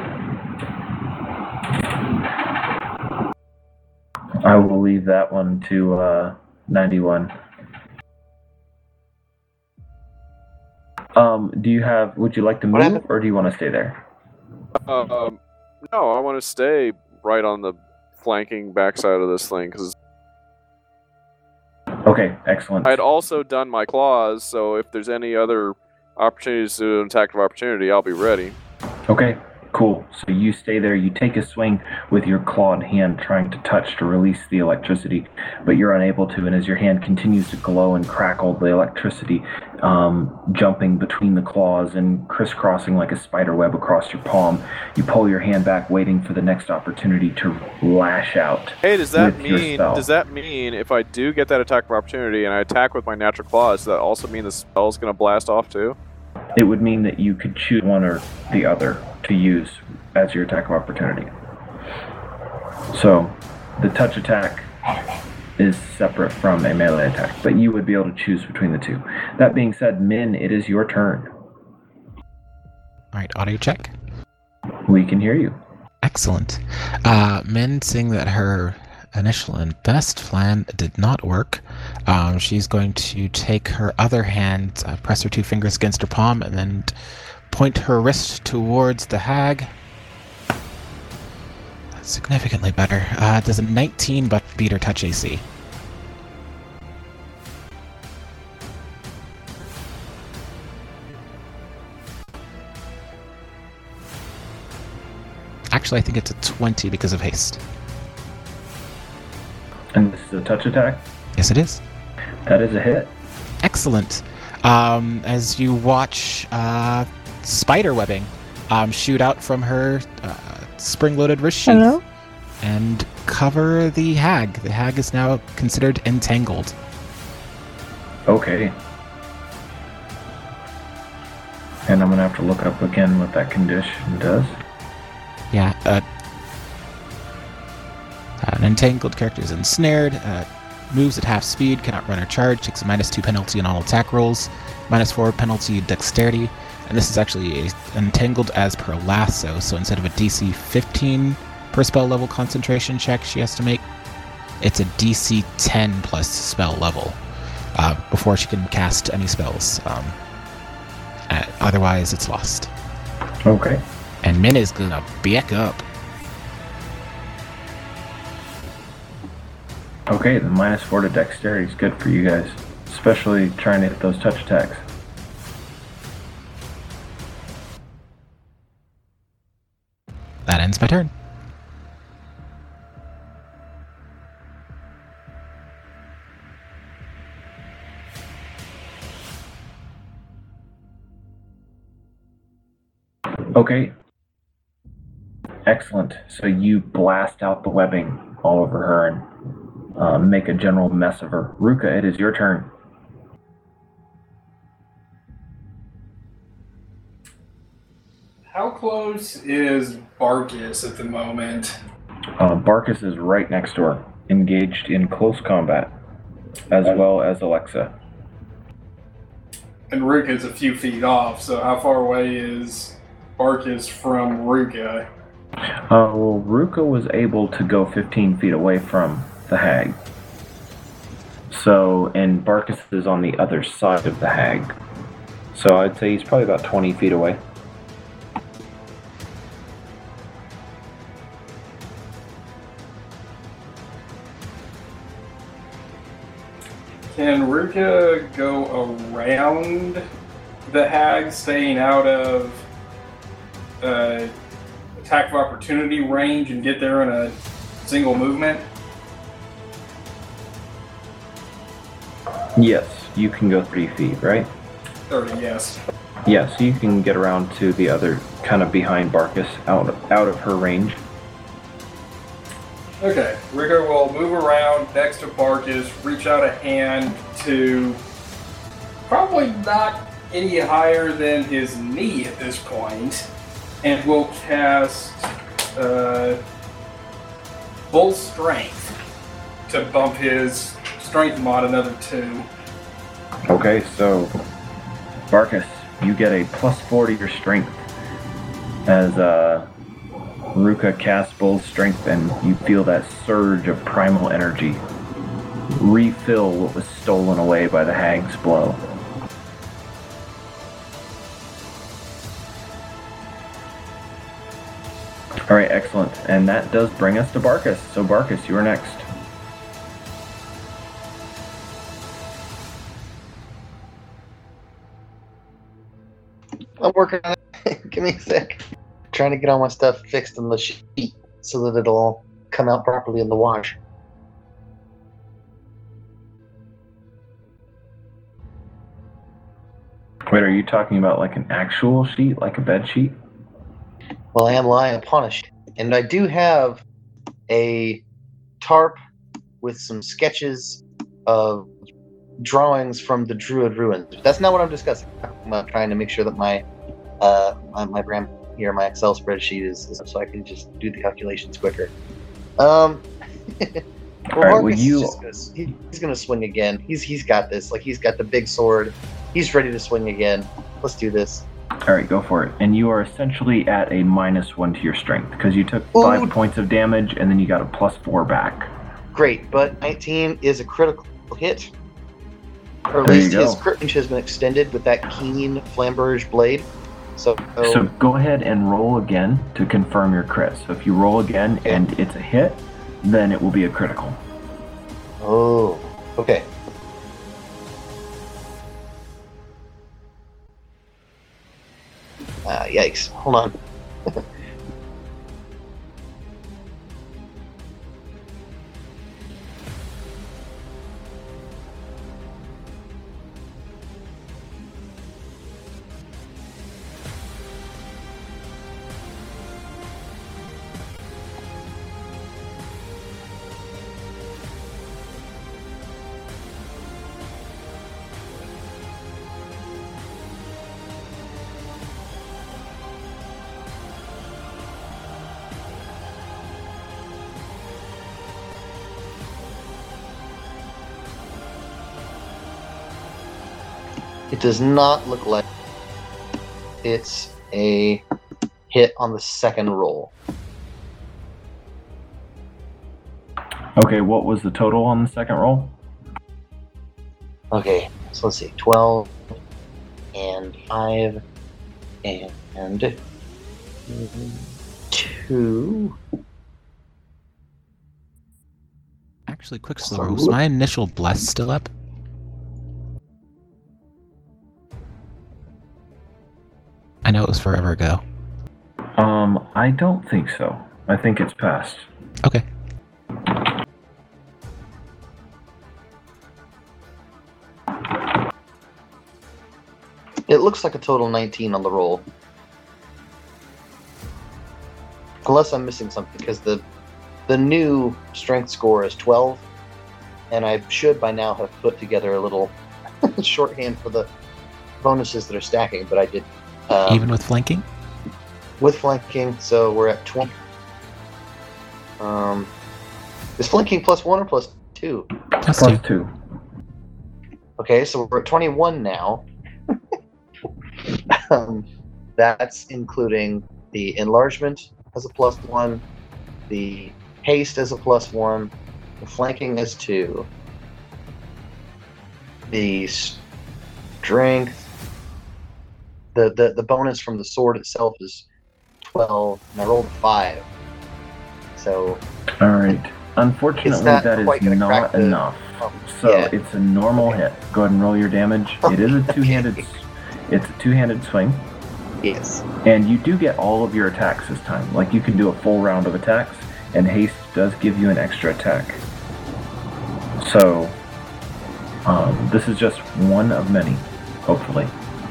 I will leave that one to uh, ninety-one. Um, do you have? Would you like to What move, happened? or do you want to stay there? Um, no, I want to stay right on the flanking backside of this thing, because Okay, excellent. I had also done my claws, so if there's any other opportunities to do an attack of opportunity, I'll be ready. Okay, cool. So you stay there, you take a swing with your clawed hand trying to touch to release the electricity, but you're unable to, and as your hand continues to glow and crackle, the electricity um, jumping between the claws and crisscrossing like a spider web across your palm, you pull your hand back, waiting for the next opportunity to lash out. Hey, does that with your mean spell. does that mean if I do get that attack of opportunity and I attack with my natural claws, does that also mean the spell's gonna blast off too? It would mean that you could choose one or the other to use as your attack of opportunity. So, the touch attack is separate from a melee attack, but you would be able to choose between the two. That being said, Min, it is your turn. Alright, audio check. We can hear you. Excellent. Uh, Min, seeing that her initial and best plan did not work, um, she's going to take her other hand, uh, press her two fingers against her palm, and then point her wrist towards the hag. That's significantly better. Uh, does a nineteen but beat her touch A C? Actually, I think it's a twenty because of haste. And this is a touch attack. Yes, it is. That is a hit. Excellent. Um, as you watch uh, spider webbing um, shoot out from her uh, spring-loaded wrist sheath, Hello? and cover the hag. The hag is now considered entangled. Okay. And I'm gonna have to look up again what that condition does. Yeah, uh, an entangled character is ensnared, uh, moves at half speed, cannot run or charge, takes a minus two penalty on all attack rolls, minus four penalty dexterity, and this is actually a, entangled as per lasso, so instead of a D C fifteen per spell level concentration check she has to make, it's a D C ten plus spell level uh, before she can cast any spells. Um, uh, otherwise, it's lost. Okay. And Min is gonna back up. Okay, the minus four to dexterity is good for you guys, especially trying to hit those touch attacks. That ends my turn. Okay. Excellent. So you blast out the webbing all over her and um, make a general mess of her. Ruka, it is your turn. How close is Barkus at the moment? Uh, Barkus is right next door, engaged in close combat, as well as Alexa. And Ruka's a few feet off, so how far away is Barkus from Ruka? Uh, well, Ruka was able to go fifteen feet away from the hag. So, and Barkus is on the other side of the hag. So I'd say he's probably about twenty feet away. Can Ruka go around the hag, staying out of uh, attack of opportunity range and get there in a single movement? Yes, you can go thirty feet, right? thirty, yes. Yeah, so you can get around to the other, kind of behind Barkus, out, out of her range. Okay, Ruka will move around next to Barkus, reach out a hand to probably not any higher than his knee at this point, and will cast uh, Bull Strength to bump his strength mod another two. Okay, so Barkus, you get a plus four to your strength as uh, Ruka casts Bull's Strength, and you feel that surge of primal energy refill what was stolen away by the hag's blow. Alright, excellent. And that does bring us to Barkus. So Barkus, you are next. I'm working on it. Give me a sec. Trying to get all my stuff fixed on the sheet so that it'll all come out properly in the wash. Wait, are you talking about like an actual sheet, like a bed sheet? Well, I am lying upon a sheet. And I do have a tarp with some sketches of drawings from the Druid ruins. That's not what I'm discussing. I'm uh, trying to make sure that my uh, my, my brand here, my Excel spreadsheet is, is so I can just do the calculations quicker. Um, well, All right, Marcus well, you... is just gonna, he, he's going to swing again. He's he's got this. Like he's got the big sword. He's ready to swing again. Let's do this. All right, go for it. And you are essentially at a minus one to your strength because you took five Ooh. points of damage and then you got a plus four back. Great, but nineteen is a critical hit. Or at There least you his go. crit range has been extended with that keen flamberge blade. So, So go ahead and roll again to confirm your crit. So if you roll again and it's a hit, then it will be a critical. oh, okay. Ah, yikes. Hold on. It does not look like it's a hit on the second roll. Okay, what was the total on the second roll? Okay, so let's see. twelve and five and two. Actually, quick slow. Was my initial bless still up? I know it was forever ago. Um, I don't think so. I think it's passed. Okay. It looks like a total nineteen on the roll. Unless I'm missing something, because the the new strength score is twelve, and I should by now have put together a little shorthand for the bonuses that are stacking, but I did. Um, Even with flanking? With flanking, so we're at twenty. Um, is flanking plus one or plus two? Plus Plus two. two. Okay, so we're at twenty-one now. um, that's including the enlargement as a plus one, the haste as a plus one, the flanking as two, the strength, the, the, the bonus from the sword itself is twelve, and I rolled a five. So. All right. Unfortunately, not that is quite gonna crack not the- enough. Oh, So yeah. it's a normal hit. Go ahead and roll your damage. It is a Okay. two-handed. It's a two-handed swing, Yes. and you do get all of your attacks this time. Like you can do a full round of attacks, and haste does give you an extra attack. So um, this is just one of many, hopefully.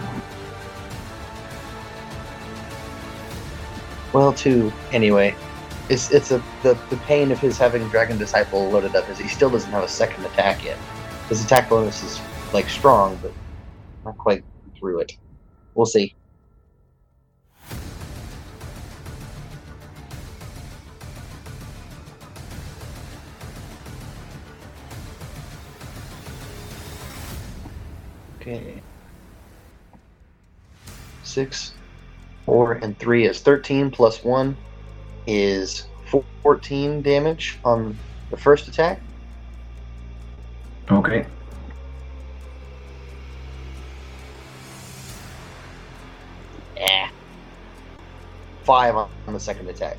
Well, two anyway. It's it's a the, the pain of his having Dragon Disciple loaded up is he still doesn't have a second attack yet. His attack bonus is like strong, but not quite through it. We'll see. Okay. Six, four, and three is thirteen plus one is fourteen damage on the first attack. Okay. Eh. Five on on the second attack.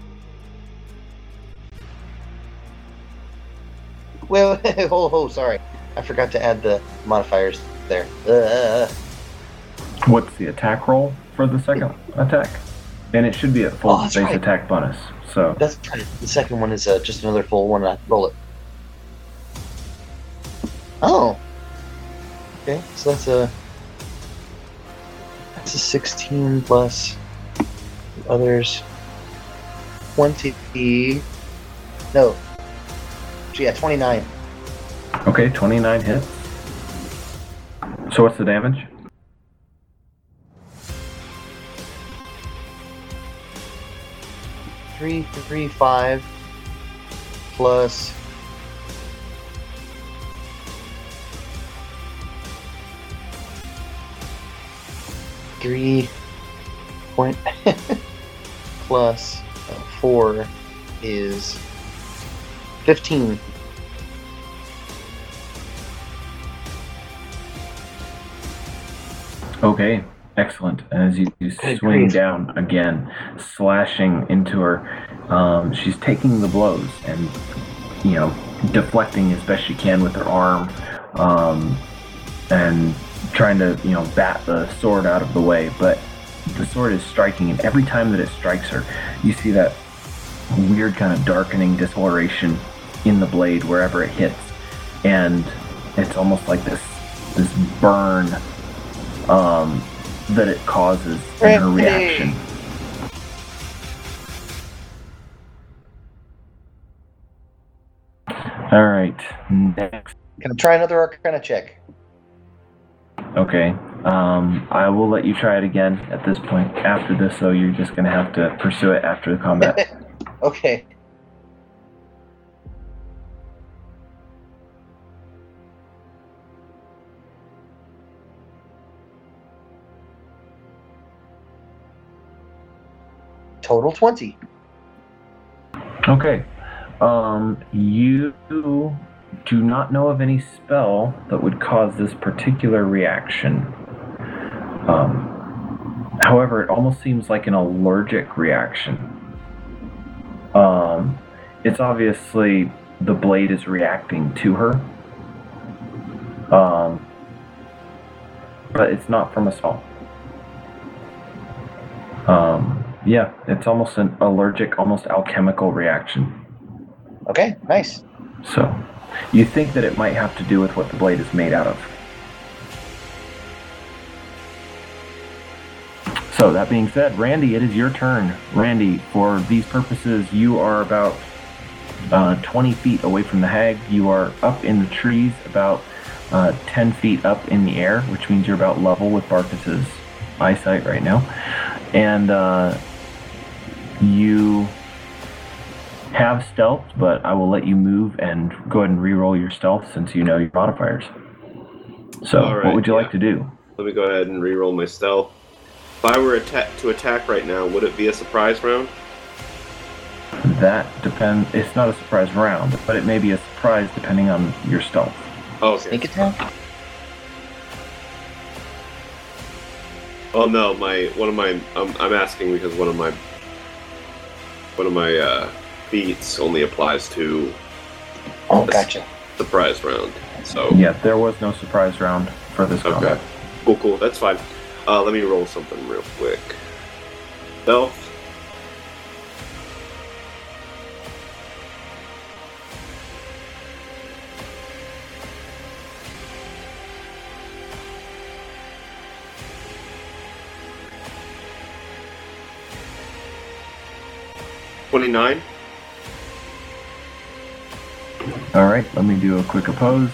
Well, oh, oh, sorry. I forgot to add the modifiers there. Uh, What's the attack roll for the second attack? And it should be a full Oh, that's base right. attack bonus. So that's right. The second one is uh, just another full one. I roll it. Oh. Okay, so that's a that's a sixteen plus the others twenty. No. Yeah, twenty-nine. okay, twenty-nine hits. So what's the damage? Three, three, five, plus three point plus uh, four is fifteen. Okay, excellent. As you, you Good swing grief. down again, slashing into her, um, she's taking the blows and, you know, deflecting as best she can with her arm, um, and trying to, you know, bat the sword out of the way. But the sword is striking, and every time that it strikes her, you see that weird kind of darkening discoloration in the blade wherever it hits, and it's almost like this this burn um, that it causes in her Right. reaction. All right, next. Can I try another Arcana check? Okay, um, I will let you try it again at this point. After this, though, you're just going to have to pursue it after the combat. Okay. total twenty. Okay. Um, you do not know of any spell that would cause this particular reaction. Um, however, it almost seems like an allergic reaction. Um, it's obviously the blade is reacting to her. Um, but it's not from a spell. Um, yeah, it's almost an allergic, almost alchemical reaction. Okay, nice. So, you think that it might have to do with what the blade is made out of. So, that being said, Randy, it is your turn. Randy, for these purposes, you are about uh, twenty feet away from the hag. You are up in the trees, about uh, ten feet up in the air, which means you're about level with Barkus's eyesight right now. And uh, you have stealth, but I will let you move and go ahead and reroll your stealth since you know your modifiers. So, All right, what would you yeah. like to do? Let me go ahead and reroll my stealth. If I were atta- to attack right now, would it be a surprise round? That depends. It's not a surprise round, but it may be a surprise depending on your stealth. Oh, okay. Sneak attack? Oh no, my one of my um, I'm asking because one of my one of my uh, feats only applies to Oh, the gotcha. surprise round. So Yeah, there was no surprise round for this okay, combat. cool, cool, that's fine. Uh, let me roll something real quick. Stealth. Twenty-nine. All right, let me do a quick opposed.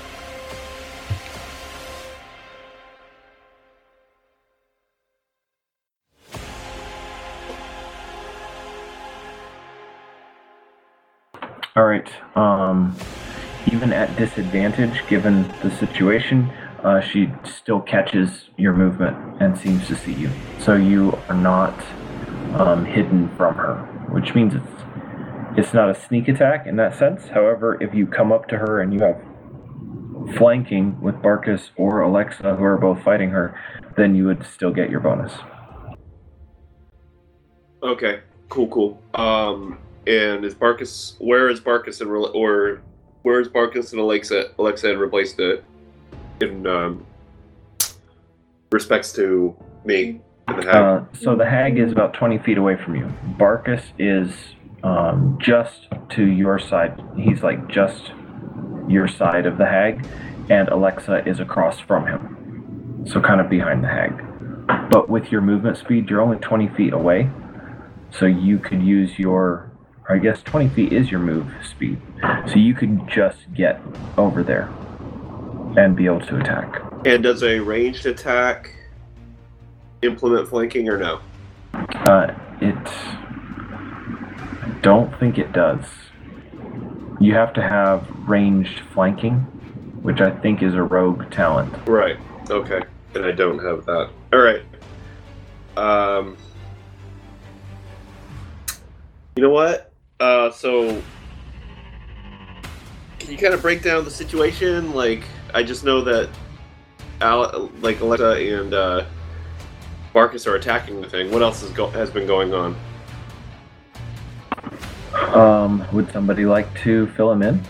All right. Um, even at disadvantage, given the situation, uh, she still catches your movement and seems to see you. So you are not um, hidden from her, which means it's it's not a sneak attack in that sense. However, if you come up to her and you have flanking with Barkus or Alexa, who are both fighting her, then you would still get your bonus. Okay, cool, cool. Um, and is Barkus? Where is Barkus and Re- or where is Barkus and Alexa? Alexa and replaced it in um, respects to me and the hag. Uh, so the hag is about twenty feet away from you. Barkus is um, just to your side. He's like just your side of the hag, and Alexa is across from him. So kind of behind the hag. But with your movement speed, you're only twenty feet away. So you could use your, or I guess twenty feet is your move speed. So you could just get over there and be able to attack. And does a ranged attack implement flanking or no? Uh, it, I don't think it does. You have to have ranged flanking, which I think is a rogue talent. Right. Okay. And I don't have that. All right. Um. You know what? Uh. So. Can you kind of break down the situation? Like, I just know that, Ale- like Alexa and uh, Barkus are attacking the thing. What else has go- has been going on? Um, would somebody like to fill him in?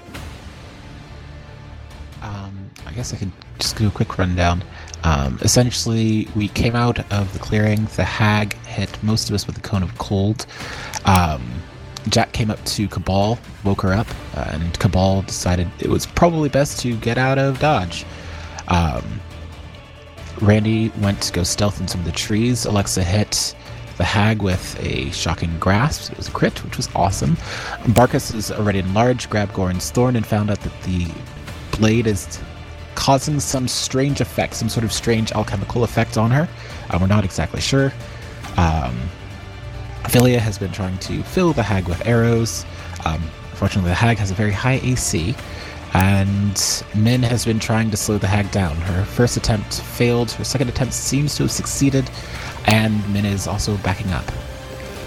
Um, I guess I could just do a quick rundown. Um, essentially, we came out of the clearing. The hag hit most of us with a cone of cold. Um, Jack came up to Cabal, woke her up, uh, and Cabal decided it was probably best to get out of Dodge. Um, Randy went to go stealth in some of the trees. Alexa hit the hag with a shocking grasp. It was a crit, which was awesome. Barkus is already enlarged, grabbed Goran's thorn, and found out that the blade is causing some strange effect, some sort of strange alchemical effect on her. Uh, we're not exactly sure. Um, Philia has been trying to fill the hag with arrows. Um, unfortunately, the hag has a very high A C, and Min has been trying to slow the hag down. Her first attempt failed, her second attempt seems to have succeeded, and Min is also backing up.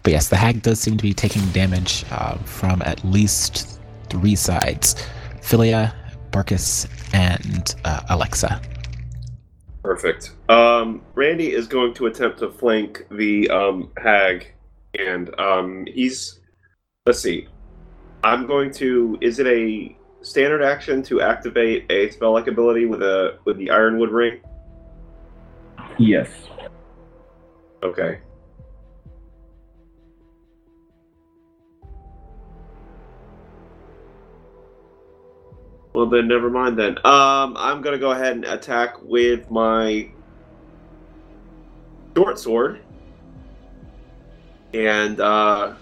But yes, the hag does seem to be taking damage uh, from at least three sides. Philia, Barkus, and uh, Alexa. Perfect. Um, Randy is going to attempt to flank the um, hag, and um, he's... Let's see. I'm going to... Is it a standard action to activate a spell-like ability with a with the Ironwood Ring? Yes. Okay. Well, then never mind then. Um, I'm going to go ahead and attack with my short sword. And, uh...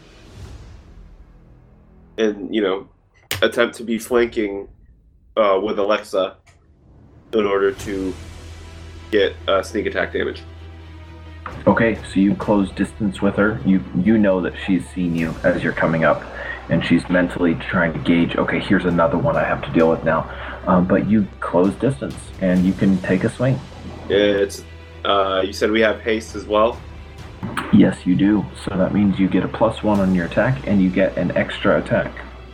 And, you know, attempt to be flanking uh, with Alexa in order to get uh, sneak attack damage. Okay, so you close distance with her. You you know that she's seen you as you're coming up, and she's mentally trying to gauge, okay, here's another one I have to deal with now. Um, but you close distance, and you can take a swing. It's uh, you said we have haste as well? Yes, you do. So that means you get a plus one on your attack, and you get an extra attack.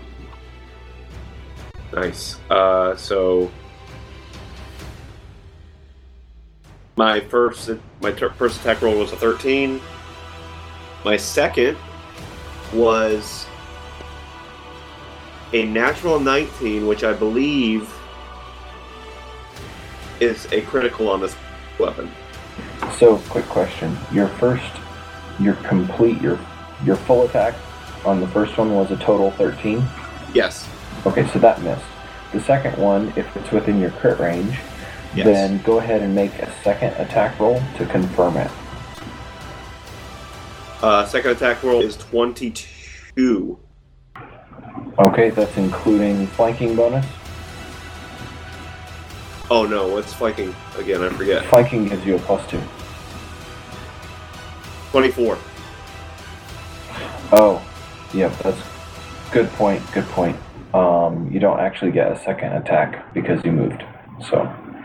Nice. Uh, so my first my ter- first attack roll was a thirteen. My second was a natural nineteen, which I believe is a critical on this weapon. So, quick question. Your first, your complete, your your full attack on the first one was a total thirteen? Yes. Okay, so that missed. The second one, if it's within your crit range, Yes. then go ahead and make a second attack roll to confirm it. Uh, second attack roll is twenty-two. Okay, that's including flanking bonus. Oh no, what's flanking again? I forget. Flanking gives you a plus two. twenty-four. Oh, yep, that's good point, good point. Um, you don't actually get a second attack because you moved, so.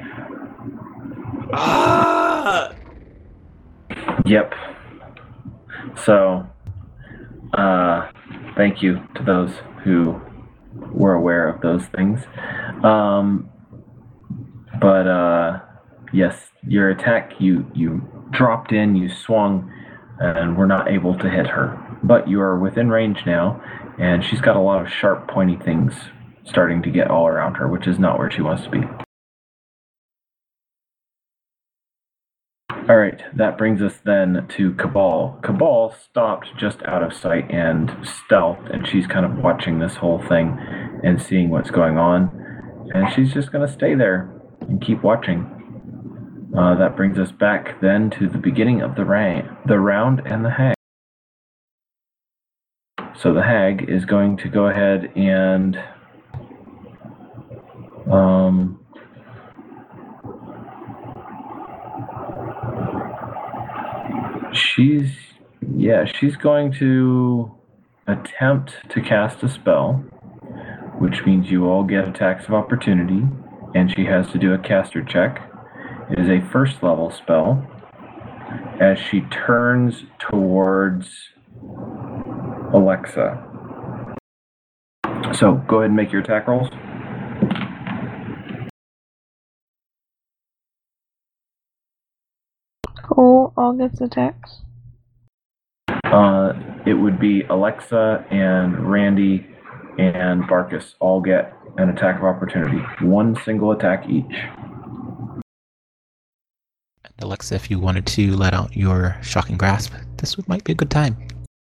Ah! Yep. So, uh, thank you to those who were aware of those things. Um, but, uh, yes, your attack, you, you dropped in, you swung, and were not able to hit her. But you are within range now, and she's got a lot of sharp, pointy things starting to get all around her, which is not where she wants to be. All right, that brings us then to Cabal. Cabal stopped just out of sight and stealthed, and she's kind of watching this whole thing and seeing what's going on. And she's just going to stay there and keep watching. Uh, that brings us back then to the beginning of the, ra- the round and the hag. So the hag is going to go ahead and... Um, She's, yeah, she's going to attempt to cast a spell, which means you all get attacks of opportunity, and she has to do a caster check. It is a first level spell. As she turns towards Alexa. So go ahead and make your attack rolls. Who all gets attacks? Uh, it would be Alexa and Randy and Barkus all get an attack of opportunity. One single attack each. And Alexa, if you wanted to let out your shocking grasp, this would, might be a good time.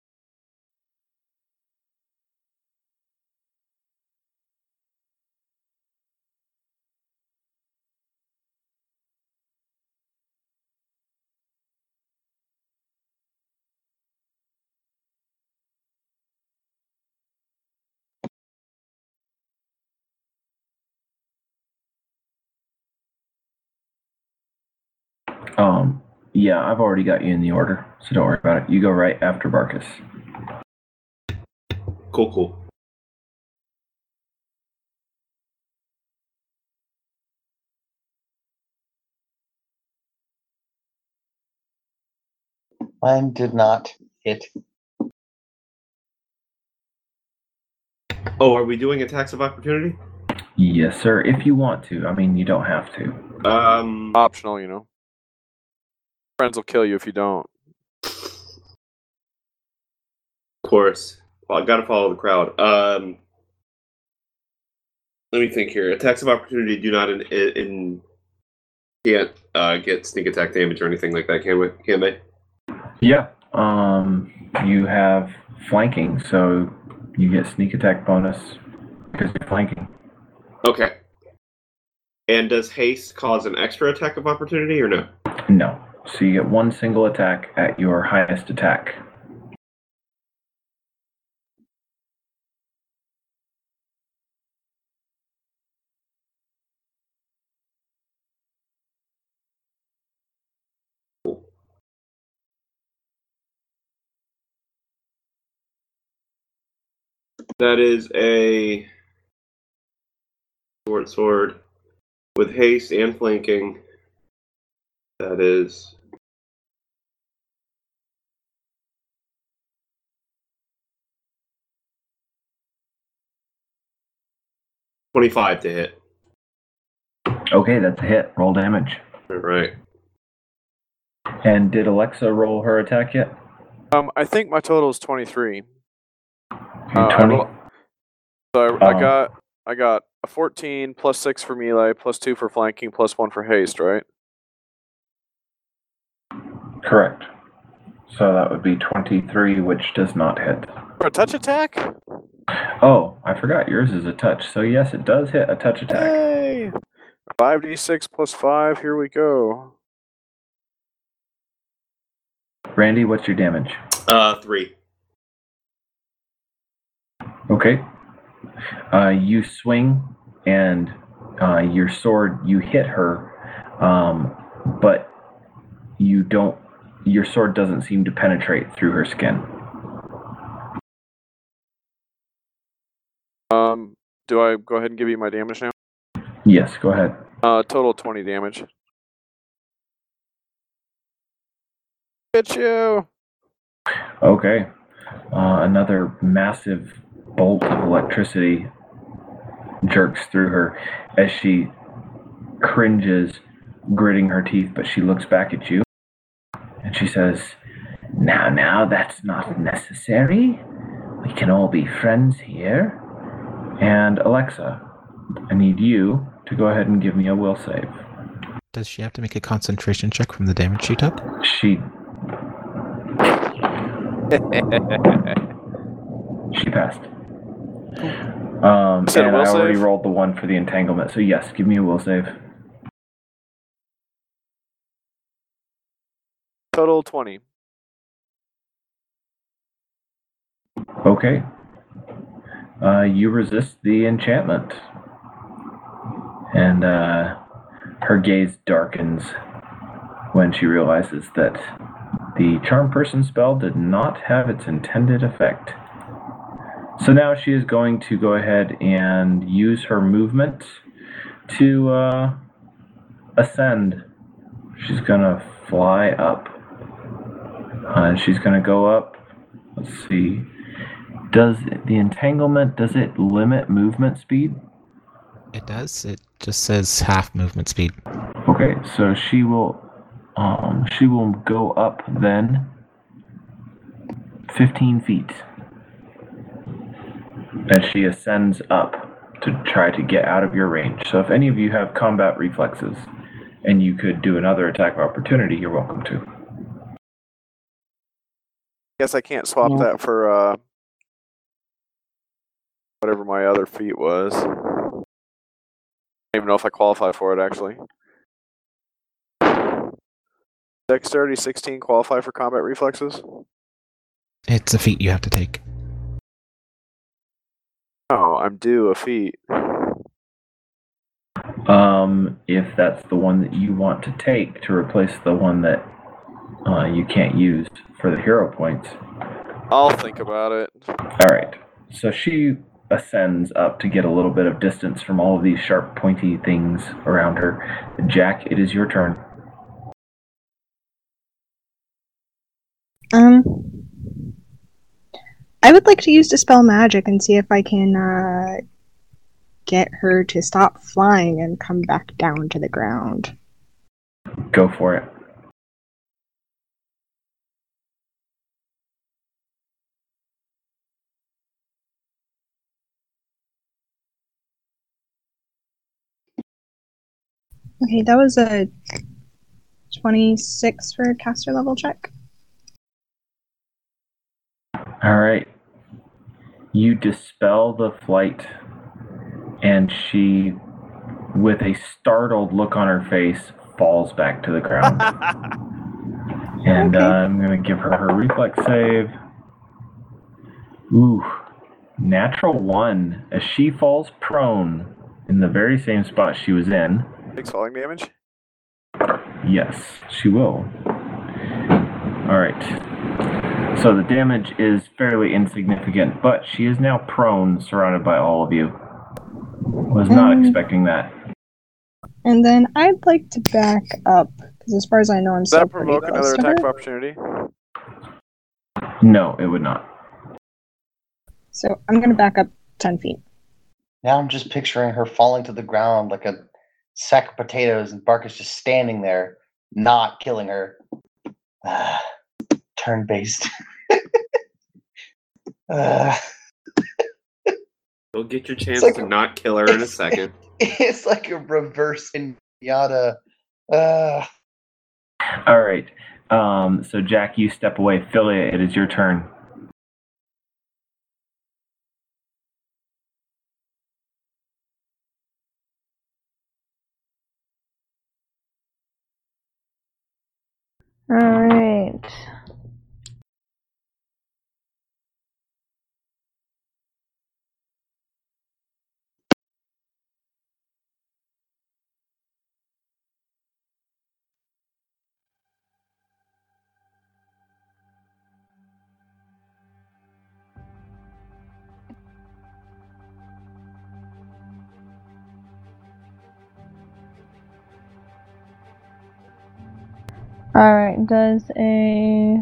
Um, yeah, I've already got you in the order, so don't worry about it. You go right after Barkus. Cool, cool. Mine did not hit Oh, are we doing attacks of opportunity? Yes, sir. If you want to. I mean, you don't have to. Um, Optional, you know. Friends will kill you if you don't. Of course. Well, I gotta follow the crowd. Um, let me think here. Attacks of opportunity do not in, in can't uh, get sneak attack damage or anything like that, can we? Can they? Yeah. Um, you have flanking, so you get sneak attack bonus because you're flanking. Okay. And does haste cause an extra attack of opportunity or no? No. So you get one single attack at your highest attack. That is a sword sword with haste and flanking. That is twenty-five to hit. Okay, that's a hit. Roll damage. All right. And did Alexa roll her attack yet? Um, I think my total is twenty-three. Okay, Uh, I twenty. roll- So I, I Um, got I got a fourteen plus six for melee, plus two for flanking, plus one for haste, right? Correct. So that would be twenty-three, which does not hit. For a touch attack? Oh, I forgot yours is a touch. So yes, it does hit a touch attack. Hey! five d six plus five, here we go. Randy, what's your damage? Uh, three. Okay. Uh, you swing, and uh, your sword, you hit her, um, but you don't. Your sword doesn't seem to penetrate through her skin. Um, do I go ahead and give you my damage now? Yes, go ahead. Uh, total twenty damage. Hit you! Okay. Uh, another massive bolt of electricity jerks through her as she cringes, gritting her teeth, but she looks back at you and she says, Now, now, that's not necessary. We can all be friends here. And Alexa, I need you to go ahead and give me a will save. Does she have to make a concentration check from the damage she took? She she passed. Um, Said and will I already save? rolled the one for the entanglement, so yes, give me a will save. Total twenty. Okay. Uh, you resist the enchantment. And uh, her gaze darkens when she realizes that the Charm Person spell did not have its intended effect. So now she is going to go ahead and use her movement to uh, ascend. She's going to fly up. Uh, and she's going to go up. Let's see. Does the entanglement, does it limit movement speed? It does. It just says half movement speed. Okay, so she will um, she will go up then fifteen feet. As she ascends up to try to get out of your range. So if any of you have combat reflexes and you could do another attack of opportunity, you're welcome to. Guess I can't swap No. that for uh, whatever my other feat was. I don't even know if I qualify for it, actually. Dexterity sixteen qualify for combat reflexes? It's a feat you have to take. Oh, I'm due a feat. Um, if that's the one that you want to take to replace the one that uh, you can't use for the hero points. I'll think about it. All right. So she ascends up to get a little bit of distance from all of these sharp, pointy things around her. Jack, it is your turn. Um, I would like to use Dispel Magic and see if I can uh, get her to stop flying and come back down to the ground. Go for it. Okay, that was a twenty-six for a caster level check. All right. You dispel the flight, and she, with a startled look on her face, falls back to the ground. And Okay. uh, I'm going to give her her reflex save. Ooh, natural one. As she falls prone in the very same spot she was in. Takes falling damage? Yes, she will. All right. So the damage is fairly insignificant, but she is now prone, surrounded by all of you. Was not Um, expecting that. And then I'd like to back up, because as far as I know, I'm Does still that pretty provoke close another to attack her. of opportunity? No, it would not. So I'm going to back up ten feet. Now I'm just picturing her falling to the ground like a sack of potatoes, and Barkus just standing there, not killing her. Ah, turn-based. Ah, You'll get your chance like to a- not kill her in a second. it's like a reverse pinata. Ah. All right. Um, so Jack, you step away. Philia, it is your turn. Alright. Alright, does a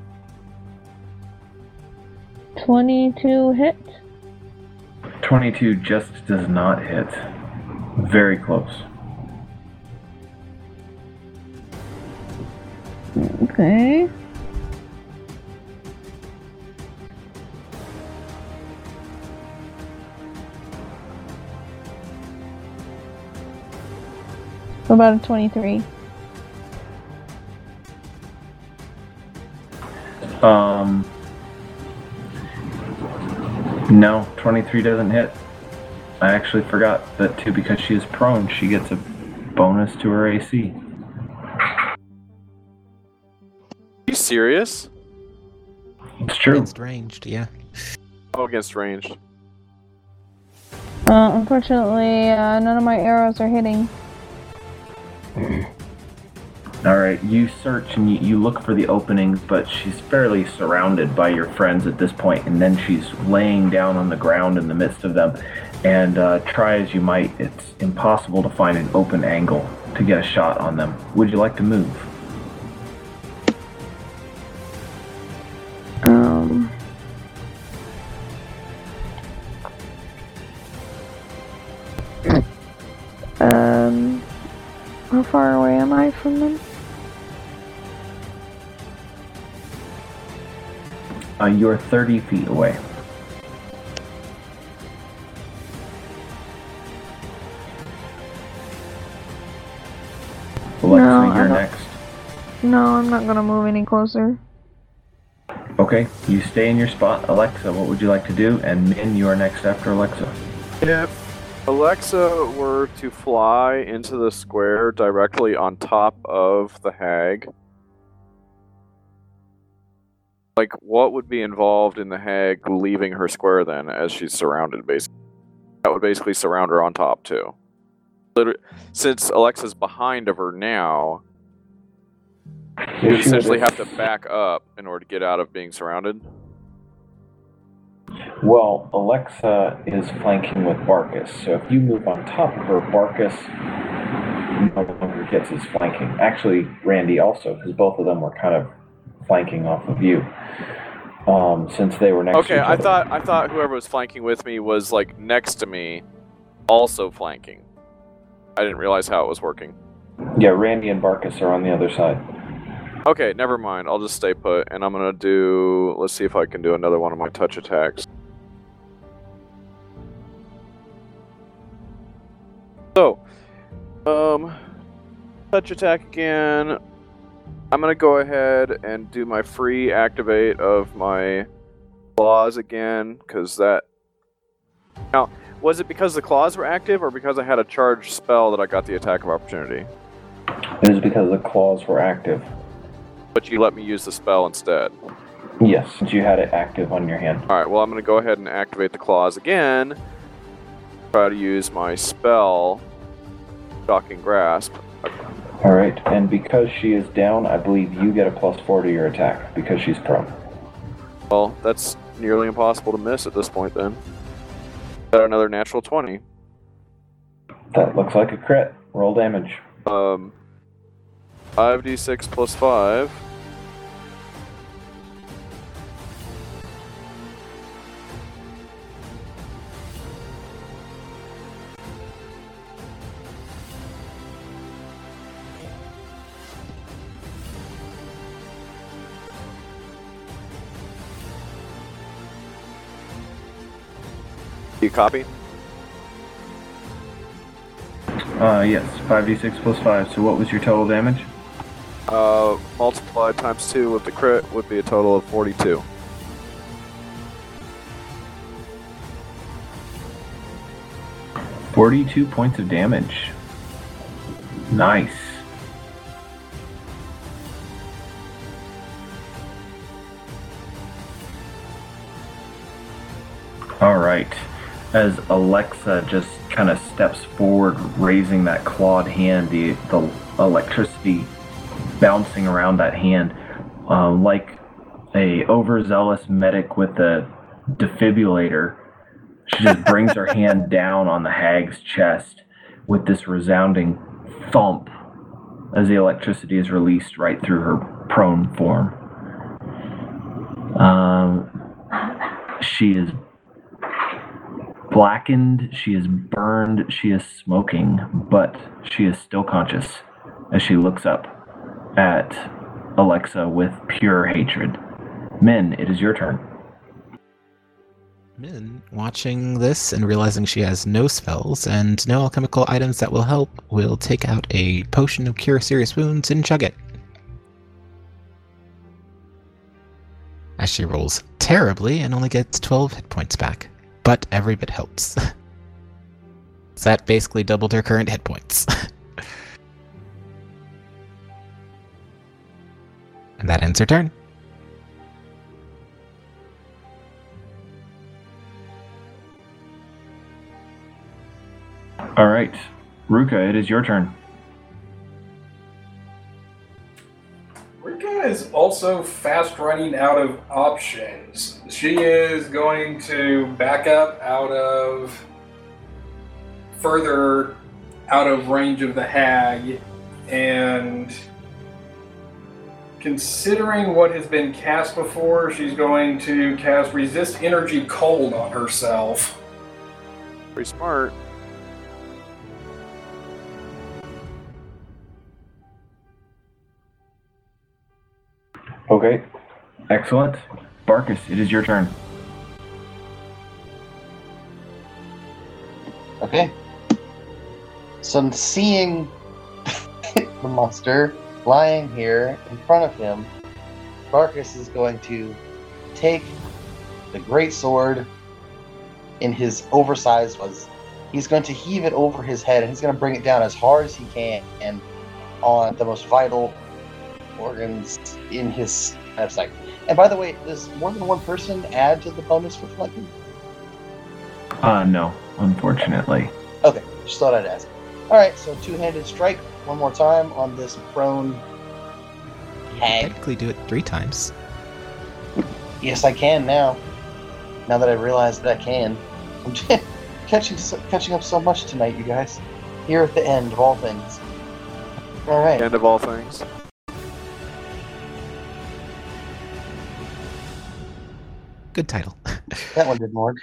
twenty-two hit? twenty-two just does not hit. Very close. Okay. What about a twenty-three? Um, no, twenty-three doesn't hit. I actually forgot that too, because she is prone, she gets a bonus to her A C. Are you serious? It's true. Against ranged, yeah. Oh, against ranged. Uh, unfortunately, uh, none of my arrows are hitting. All right, you search and you, you look for the openings, but she's fairly surrounded by your friends at this point, and then she's laying down on the ground in the midst of them. And uh, try as you might, it's impossible to find an open angle to get a shot on them. Would you like to move? Um. Um. How far away am I from them? Uh, you're thirty feet away. Alexa, No, I you're don't- next. No, I'm not gonna move any closer. Okay, you stay in your spot. Alexa, what would you like to do? And Min, you are next after Alexa. If Alexa were to fly into the square directly on top of the hag, like, what would be involved in the hag leaving her square then, as she's surrounded, basically? That would basically surround her on top, too. Liter- Since Alexa's behind of her now, you would essentially have to back up in order to get out of being surrounded. Well, Alexa is flanking with Barkus, so if you move on top of her, Barkus no longer gets his flanking. Actually, Randy also, because both of them were kind of flanking off of you. Um, since they were next to Okay, each I other. thought I thought whoever was flanking with me was like next to me, also flanking. I didn't realize how it was working. Yeah, Randy and Barkus are on the other side. Okay, never mind. I'll just stay put, and I'm gonna do. Let's see if I can do another one of my touch attacks. So, um, touch attack again. I'm gonna go ahead and do my free activate of my claws again, because that. Now, was it because the claws were active, or because I had a charged spell that I got the attack of opportunity? It is because the claws were active. But you let me use the spell instead. Yes, since you had it active on your hand. Alright, well I'm going to go ahead and activate the claws again. Try to use my spell, Shocking Grasp. Alright, and because she is down, I believe you get a plus four to your attack, because she's prone. Well, that's nearly impossible to miss at this point then. Got another natural twenty. That looks like a crit. Roll damage. Um, five d six plus five. You copy? Uh, yes, five d six plus five. So what was your total damage? Uh, multiplied times two with the crit would be a total of forty-two. forty-two points of damage. Nice. Alright. As Alexa just kind of steps forward, raising that clawed hand, the, the electricity bouncing around that hand, uh, like a overzealous medic with a defibrillator, she just brings her hand down on the hag's chest with this resounding thump as the electricity is released right through her prone form. Um, she is blackened, she is burned, she is smoking, but she is still conscious as she looks up at Alexa with pure hatred. Min, it is your turn. Min, watching this and realizing she has no spells and no alchemical items that will help, will take out a potion of cure serious wounds and chug it. As she rolls terribly and only gets twelve hit points back. But every bit helps. So that basically doubled her current hit points. And that ends her turn. Alright. Ruka, it is your turn. Ruka is also fast running out of options. She is going to back up out of further out of range of the hag, and considering what has been cast before, she's going to cast Resist Energy Cold on herself. Pretty smart. Okay. Excellent. Barkus, it is your turn. Okay. So seeing the monster lying here in front of him, Barkus is going to take the great sword in his oversized was. He's going to heave it over his head, and he's going to bring it down as hard as he can and on the most vital organs in his website. And by the way, does more than one person add to the bonus for flanking? Uh, no, unfortunately. Okay, just thought I'd ask. Alright, so two-handed strike one more time on this prone hag. Technically do it three times. Yes, I can now. Now that I realize that I can. I'm catching so, catching up so much tonight, you guys. Here at the end of all things. Alright. End of all things. Good title. That one didn't work.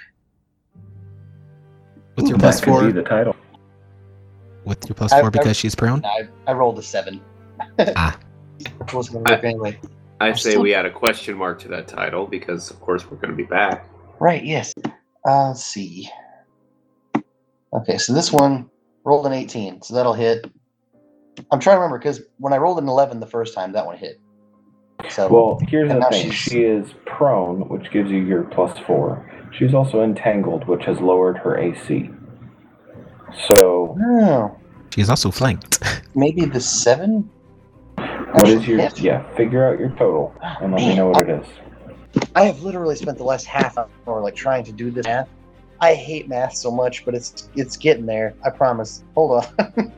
With your That plus could be four, the title. with your plus I- four I- because she's prone. I, I rolled a seven. Ah. It wasn't gonna work anyway. I I'm say still- we add a question mark to that title because, of course, we're going to be back. Right, yes. Uh, let's see. Okay, so this one rolled an eighteen, so that'll hit. I'm trying to remember because when I rolled an eleven the first time, that one hit. So Well, here's and the now thing. she's- She is prone, which gives you your plus four. She's also entangled, which has lowered her A C. So, oh, She's also flanked. maybe the seven. what actually is your hit? yeah? Figure out your total and let me Man, know what it is. I have literally spent the last half hour like trying to do this math. I hate math so much, but it's it's getting there. I promise. Hold on.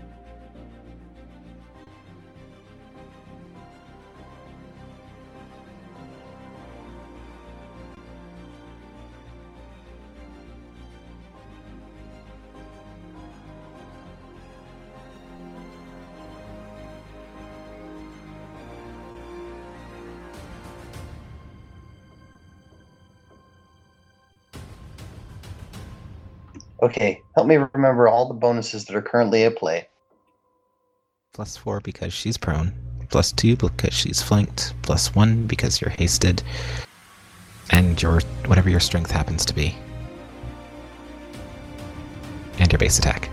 Okay, help me remember all the bonuses that are currently at play. Plus four because she's prone. Plus two because she's flanked. Plus one because you're hasted. And your whatever your strength happens to be. And your base attack.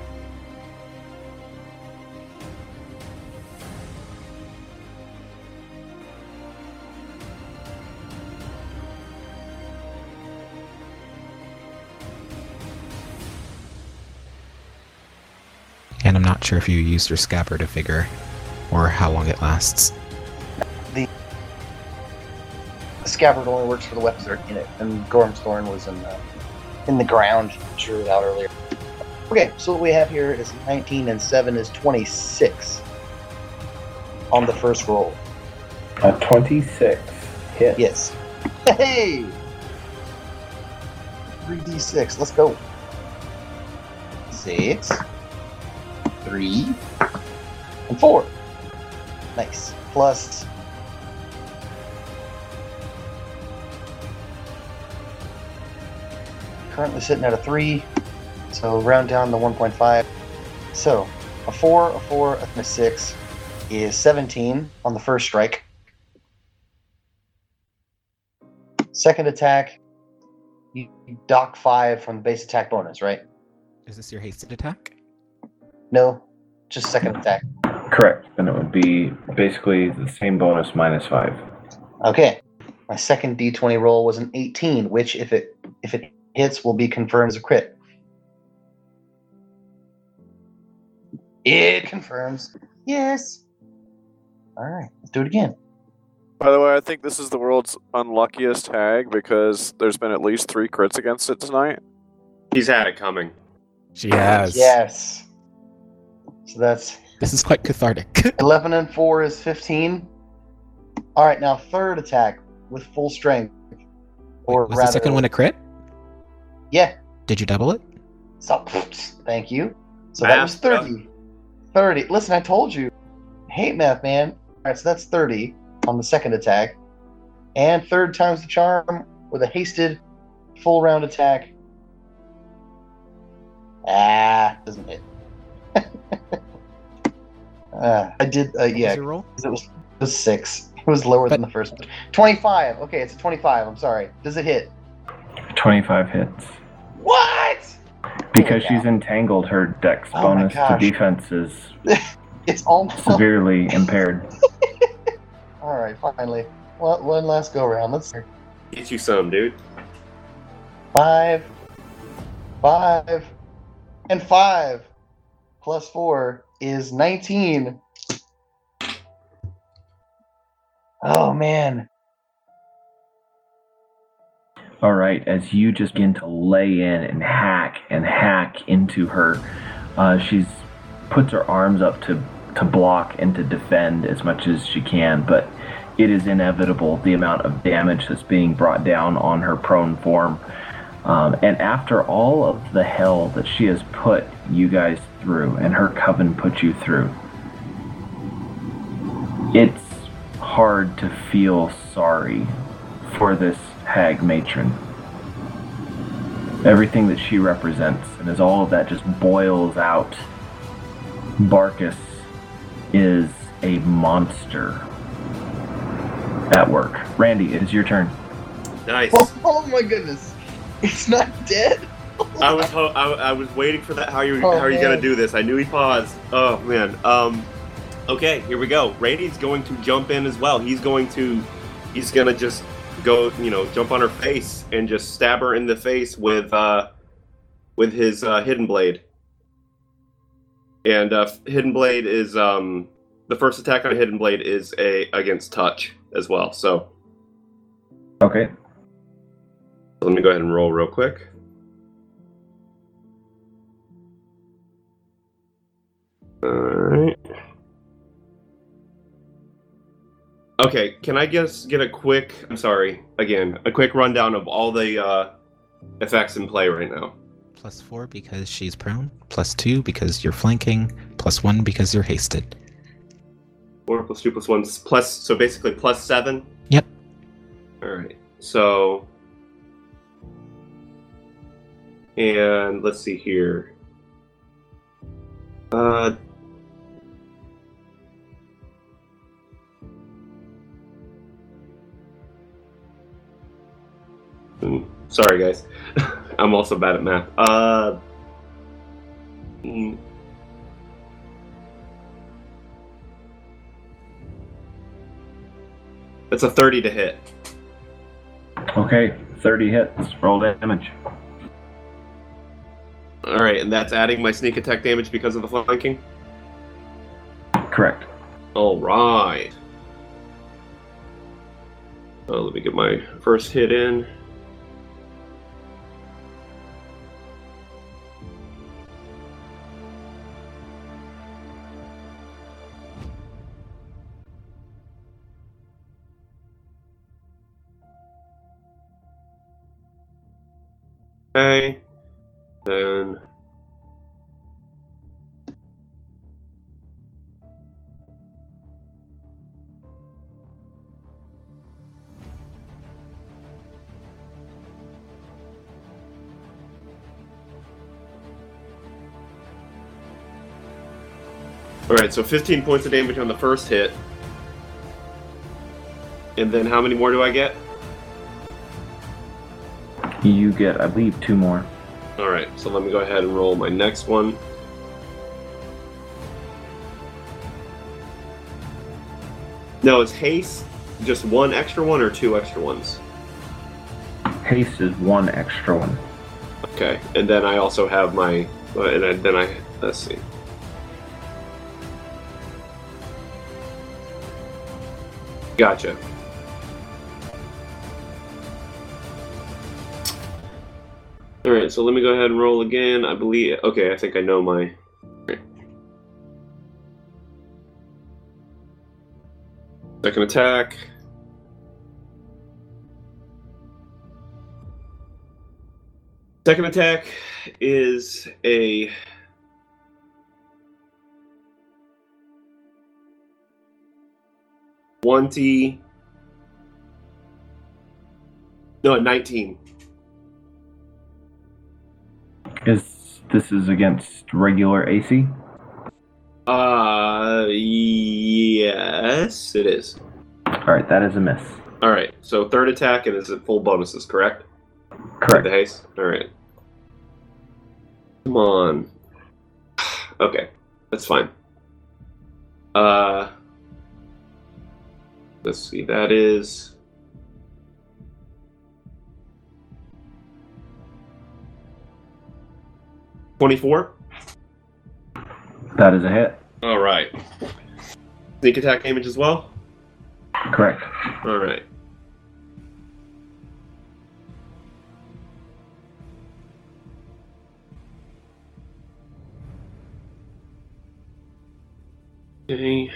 And I'm not sure if you used your scabbard to figure, or how long it lasts. The scabbard only works for the weapons that are in it, and Gorm's Thorn was in the, in the ground. Drew it out earlier. Okay, so what we have here is nineteen and seven is twenty-six on the first roll. A twenty-six hit. Yes. Hey! three d six, let's go. Six. Three. And four. Nice. Plus. Currently sitting at a three. So round down to one point five. So a four, a four, and a six is seventeen on the first strike. Second attack, you dock five from the base attack bonus, right? Is this your hasted attack? No, just second attack. Correct. Then it would be basically the same bonus minus five. Okay. My second d twenty roll was an eighteen, which if it if it hits will be confirmed as a crit. It confirms. Yes. All right, let's do it again. By the way, I think this is the world's unluckiest hag because there's been at least three crits against it tonight. He's had it coming. She has. Yes. So that's This is quite cathartic. eleven and four is fifteen. All right, now third attack with full strength. Or Was rather, the second one a crit? yeah. Did you double it? So, thank you. So that was Math, thirty. thirty. Listen, I told you. Hate math, man. All right, so that's thirty on the second attack. And third time's the charm with a hasted full round attack. Ah, doesn't hit. uh, I did, uh, What was yeah, your roll? it was, it was six. It was lower than But- the first one. twenty-five. Okay, it's a twenty-five. I'm sorry. Does it hit? twenty-five hits. What? Because Holy she's cow. entangled, her dex Oh my bonus to gosh. defense is It's almost. severely impaired. All right, finally. One, one last go round. Let's see. Get you some, dude. Five, five, and five plus four is nineteen. Oh man. All right, as you just begin to lay in and hack and hack into her, uh, she's puts her arms up to to block and to defend as much as she can, but it is inevitable the amount of damage that's being brought down on her prone form. Um, and after all of the hell that she has put you guys through and her coven put you through, it's hard to feel sorry for this hag matron. Everything that she represents, and as all of that just boils out, Barkus is a monster at work. Randy, it is your turn. Nice. Oh, oh my goodness. It's not dead? I was ho- I, I was waiting for that. How are you Oh, how are you man. gonna do this? I knew he paused. Oh man. Um. Okay, here we go. Randy's going to jump in as well. He's going to he's gonna just go, you know, jump on her face and just stab her in the face with uh with his uh, hidden blade. And uh, hidden blade is um the first attack on hidden blade is a against touch as well. So Okay. let me go ahead and roll real quick. Alright. Okay, can I just get a quick, I'm sorry, again, a quick rundown of all the uh, effects in play right now? Plus four because she's prone. Plus two because you're flanking. Plus one because you're hasted. Four plus two plus one, plus, so basically plus seven? Yep. Alright, so... And let's see here. Uh... Mm, Sorry, guys. I'm also bad at math. Uh... mm. It's a thirty to hit. Okay, thirty hits. Roll damage. Alright, and that's adding my sneak attack damage because of the flanking? Correct. Alright. Oh, let me get my first hit in. Okay. Then... Alright, so fifteen points of damage on the first hit. And then how many more do I get? You get, I believe, two more. Alright, so let me go ahead and roll my next one. No, is haste just one extra one or two extra ones? Haste is one extra one. Okay, and then I also have my, uh, and I, then I, let's see. Gotcha. Alright, so let me go ahead and roll again. I believe, okay, I think I know my... Second attack. Second attack is a... twenty... No, nineteen. Is this is against regular A C? Uh, yes, it is. Alright, that is a miss. Alright, so third attack and is it full bonuses, correct? With Correct. the haste? Alright. Come on. Okay, that's fine. Uh, let's see, that is... twenty-four? That is a hit. Alright. Sneak attack damage as well? Correct. Alright. Okay.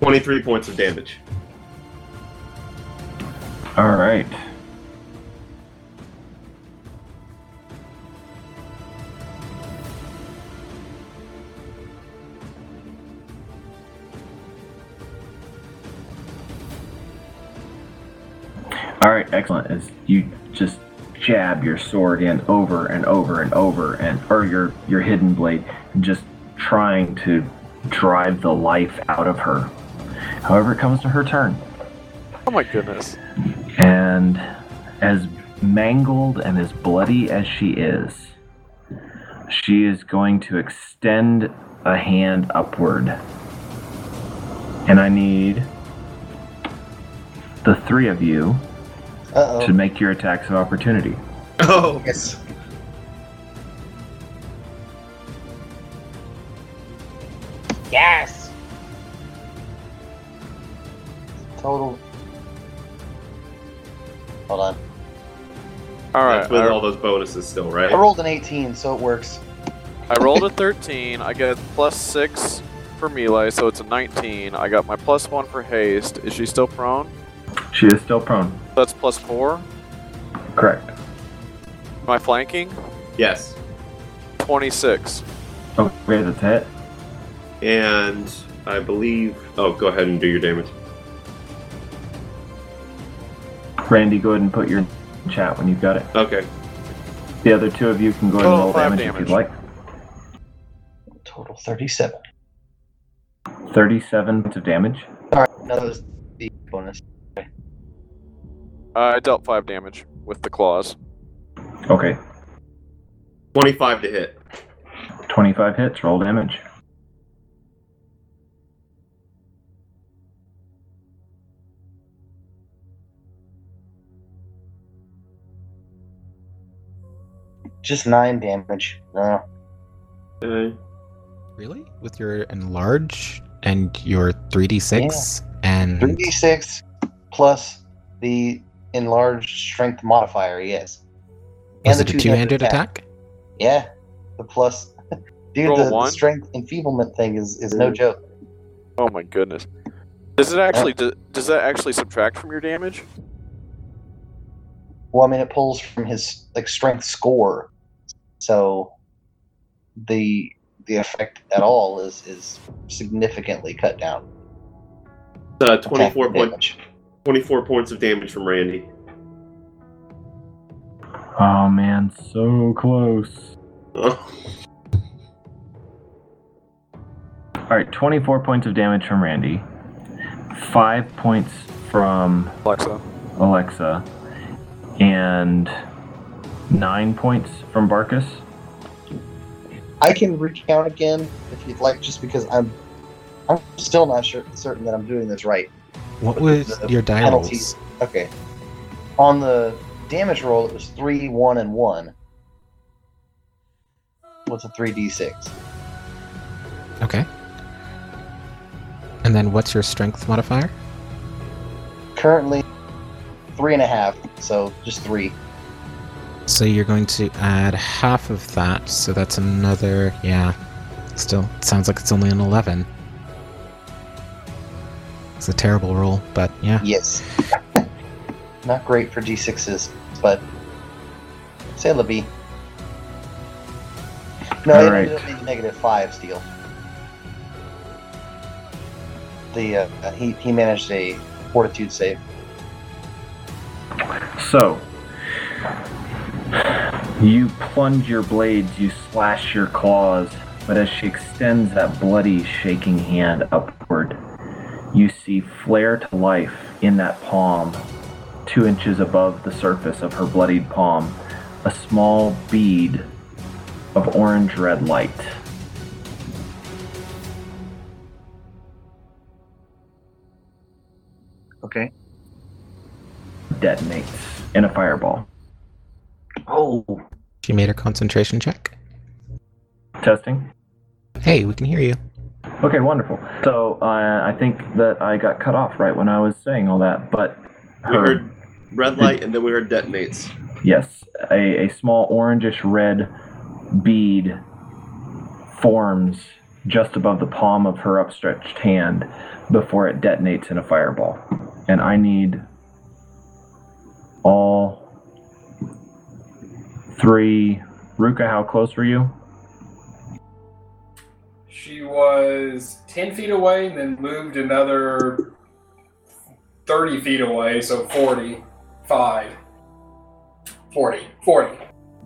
twenty-three points of damage. All right. All right, excellent. As you just jab your sword in over and over and over, and or your your hidden blade, and just trying to drive the life out of her. However, it comes to her turn, Oh my goodness. and as mangled and as bloody as she is, she is going to extend a hand upward, and I need the three of you Uh to oh. make your attacks of opportunity. Oh, Yes. Yes. Total. Hold on. All right. that's with I, all those bonuses still, right? I rolled an eighteen, so it works. I rolled a thirteen. I get plus six for melee, so it's a nineteen. I got my plus one for haste. Is she still prone? She is still prone. That's plus four. Correct. Am I flanking? Yes. twenty-six. Okay, that's a hit. And I believe. Oh, go ahead and do your damage. Randy, go ahead and put your chat when you've got it. Okay. The other two of you can go ahead and Total roll five damage, if damage. you'd like. Total thirty-seven. thirty-seven points of damage. Alright, no, that was the bonus. Uh, I dealt five damage with the claws. Okay. twenty-five to hit. twenty-five hits, roll damage. Just nine damage. No. Okay. Really? With your enlarge and your three d six and three d six plus the enlarged strength modifier, yes. was And it the a two-handed attack? Yeah. The plus. Dude, Roll the, the one? strength enfeeblement thing is, is no joke. Oh my goodness. Does it actually? Do, does that actually subtract from your damage? Well, I mean, it pulls from his like strength score, so the the effect at all is is significantly cut down. Uh, twenty-four, Attack point, damage. twenty-four points of damage from Randy. Oh man, so close. Oh. Alright, twenty-four points of damage from Randy. Five points from Alexa. Alexa. And nine points from Barkus. I can recount again if you'd like, just because I'm I'm still not sure certain that I'm doing this right. What was The your die penalties. rolls? Okay. On the damage roll, it was three, one, and one. What's a three d six? Okay. And then what's your strength modifier? Currently, three and a half. So just three. So you're going to add half of that, so that's another, yeah. Still, sounds like it's only an eleven. It's a terrible roll, but yeah. Yes. Not great for d sixes, but say la vie. No, All it right. ended up being negative five steel. The uh, he he managed a fortitude save. So, you plunge your blades, you slash your claws, but as she extends that bloody, shaking hand upward, you see flare to life in that palm, two inches above the surface of her bloodied palm, a small bead of orange-red light. Okay. Detonates in a fireball. Oh. She made her concentration check. Testing. Hey, we can hear you. Okay, wonderful. So uh, I think that I got cut off right when I was saying all that, but We her, heard red light and then we heard detonates. yes, a, a small orangish red bead forms just above the palm of her upstretched hand before it detonates in a fireball. And I need all three. Ruka, how close were you? She was ten feet away and then moved another thirty feet away, so forty-five. forty. forty.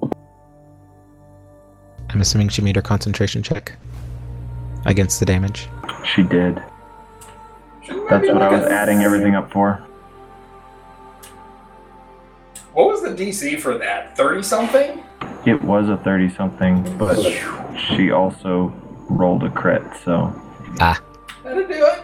I'm assuming she made her concentration check against the damage. She did. That's what I was adding everything up for. What was the D C for that? thirty something? It was a thirty something, but she also rolled a crit, so. Ah. That'll do it.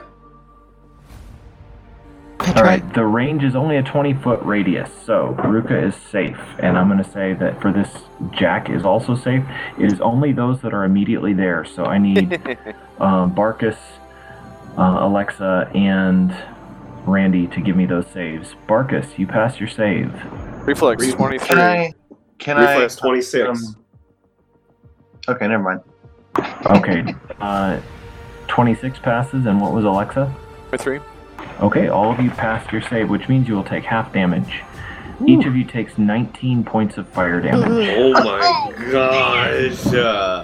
Alright, the range is only a twenty foot radius, so Ruka is safe. And I'm going to say that for this, Jack is also safe. It is only those that are immediately there, so I need um, Barkus, uh, Alexa, and Randy to give me those saves. Barkus, you passed your save. Reflex twenty-three. Can I? Can Reflex I? twenty-six. Um, okay, never mind. Okay, uh, twenty-six passes, and what was Alexa? twenty-three. Okay, all of you passed your save, which means you will take half damage. Each of you takes nineteen points of fire damage. Oh my gosh. Uh,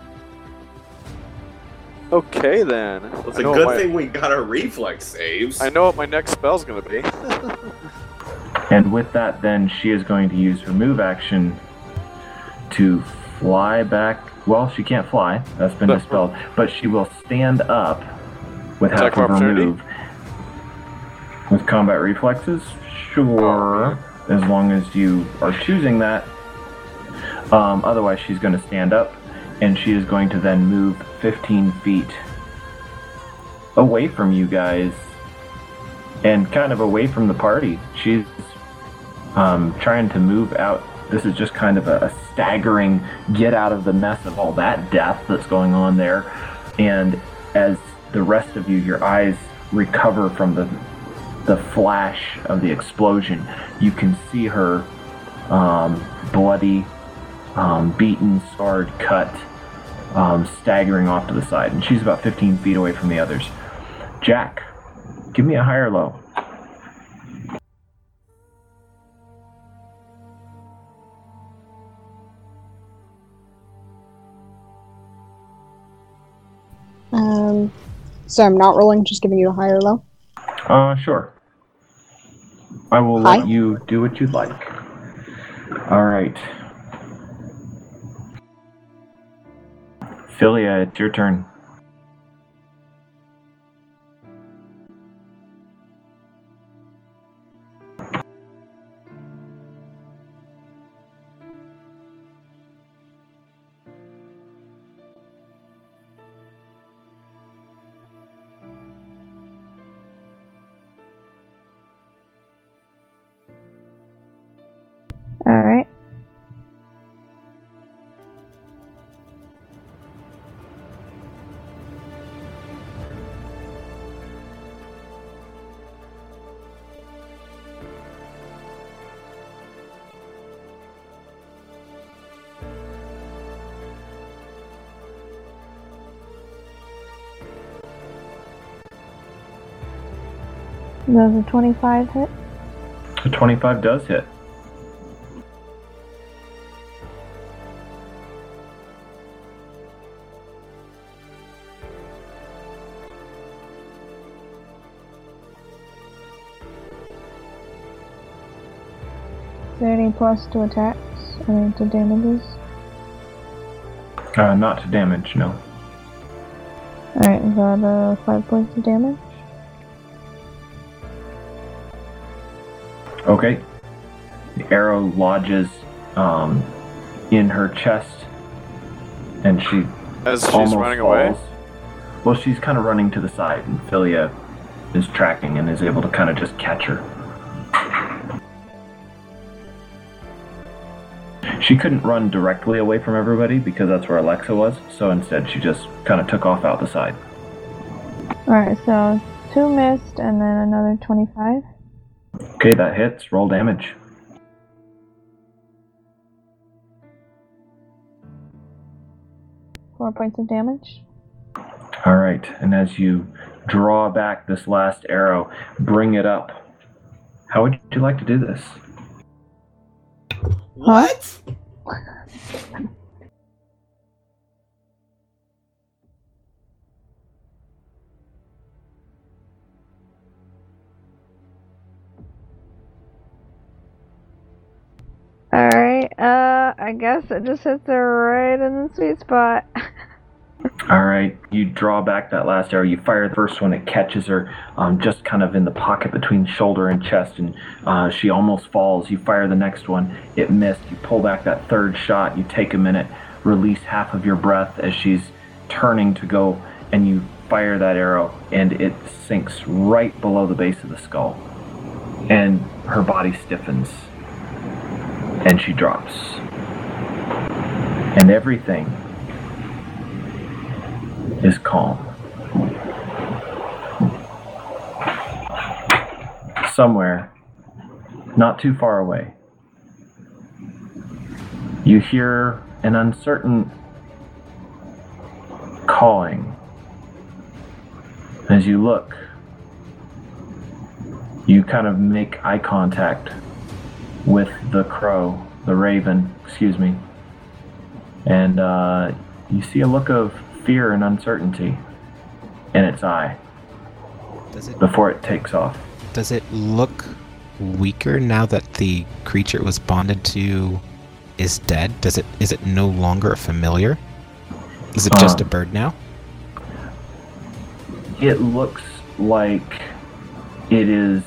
Okay then. it's I a know good what my- thing we got our reflex saves. I know what my next spell's gonna be. And with that, then, she is going to use her move action to fly back. Well, she can't fly. That's been But- dispelled. But she will stand up with Attack half of her opportunity? move. With combat reflexes? Sure. As long as you are choosing that. Um, otherwise, she's going to stand up. And she is going to then move fifteen feet away from you guys. And kind of away from the party. She's um, trying to move out. This is just kind of a, a staggering get out of the mess of all that death that's going on there. And as the rest of you, your eyes recover from the the flash of the explosion, you can see her um, bloody, um, beaten, scarred, cut, um, staggering off to the side. And she's about fifteen feet away from the others. Jack, give me a high or low. Um, so I'm not rolling, just giving you a high or low. Uh, sure. I will Hi. let you do what you'd like. All right. Philia, it's your turn. Alright. Does a twenty-five hit? A twenty-five does hit. Is there any plus to attacks? I mean, to damages? Uh, not to damage, no. Alright, is that uh, five points of damage? Okay. The arrow lodges um, in her chest, and she As she's almost running falls. away. Well, she's kind of running to the side, and Philia is tracking and is able to kind of just catch her. She couldn't run directly away from everybody because that's where Alexa was, so instead she just kind of took off out the side. Alright, so two missed and then another twenty-five. Okay, that hits. Roll damage. Four points of damage. All right, and as you draw back this last arrow, bring it up. How would you like to do this? What? Alright, uh, I guess it just hits her right in the sweet spot. All right, you draw back that last arrow. You fire the first one. It catches her um, just kind of in the pocket between shoulder and chest, and uh, she almost falls. You fire the next one. It missed. You pull back that third shot. You take a minute, release half of your breath as she's turning to go, and you fire that arrow, and it sinks right below the base of the skull. And her body stiffens, and she drops. And everything is calm. Somewhere, not too far away, you hear an uncertain calling. As you look, you kind of make eye contact with the crow, the raven, excuse me, and uh, you see a look of fear and uncertainty in its eye Does it before it takes off. does it look weaker now that the creature it was bonded to is dead? Does it is it no longer a familiar? Is it just Um, a bird now? It looks like it is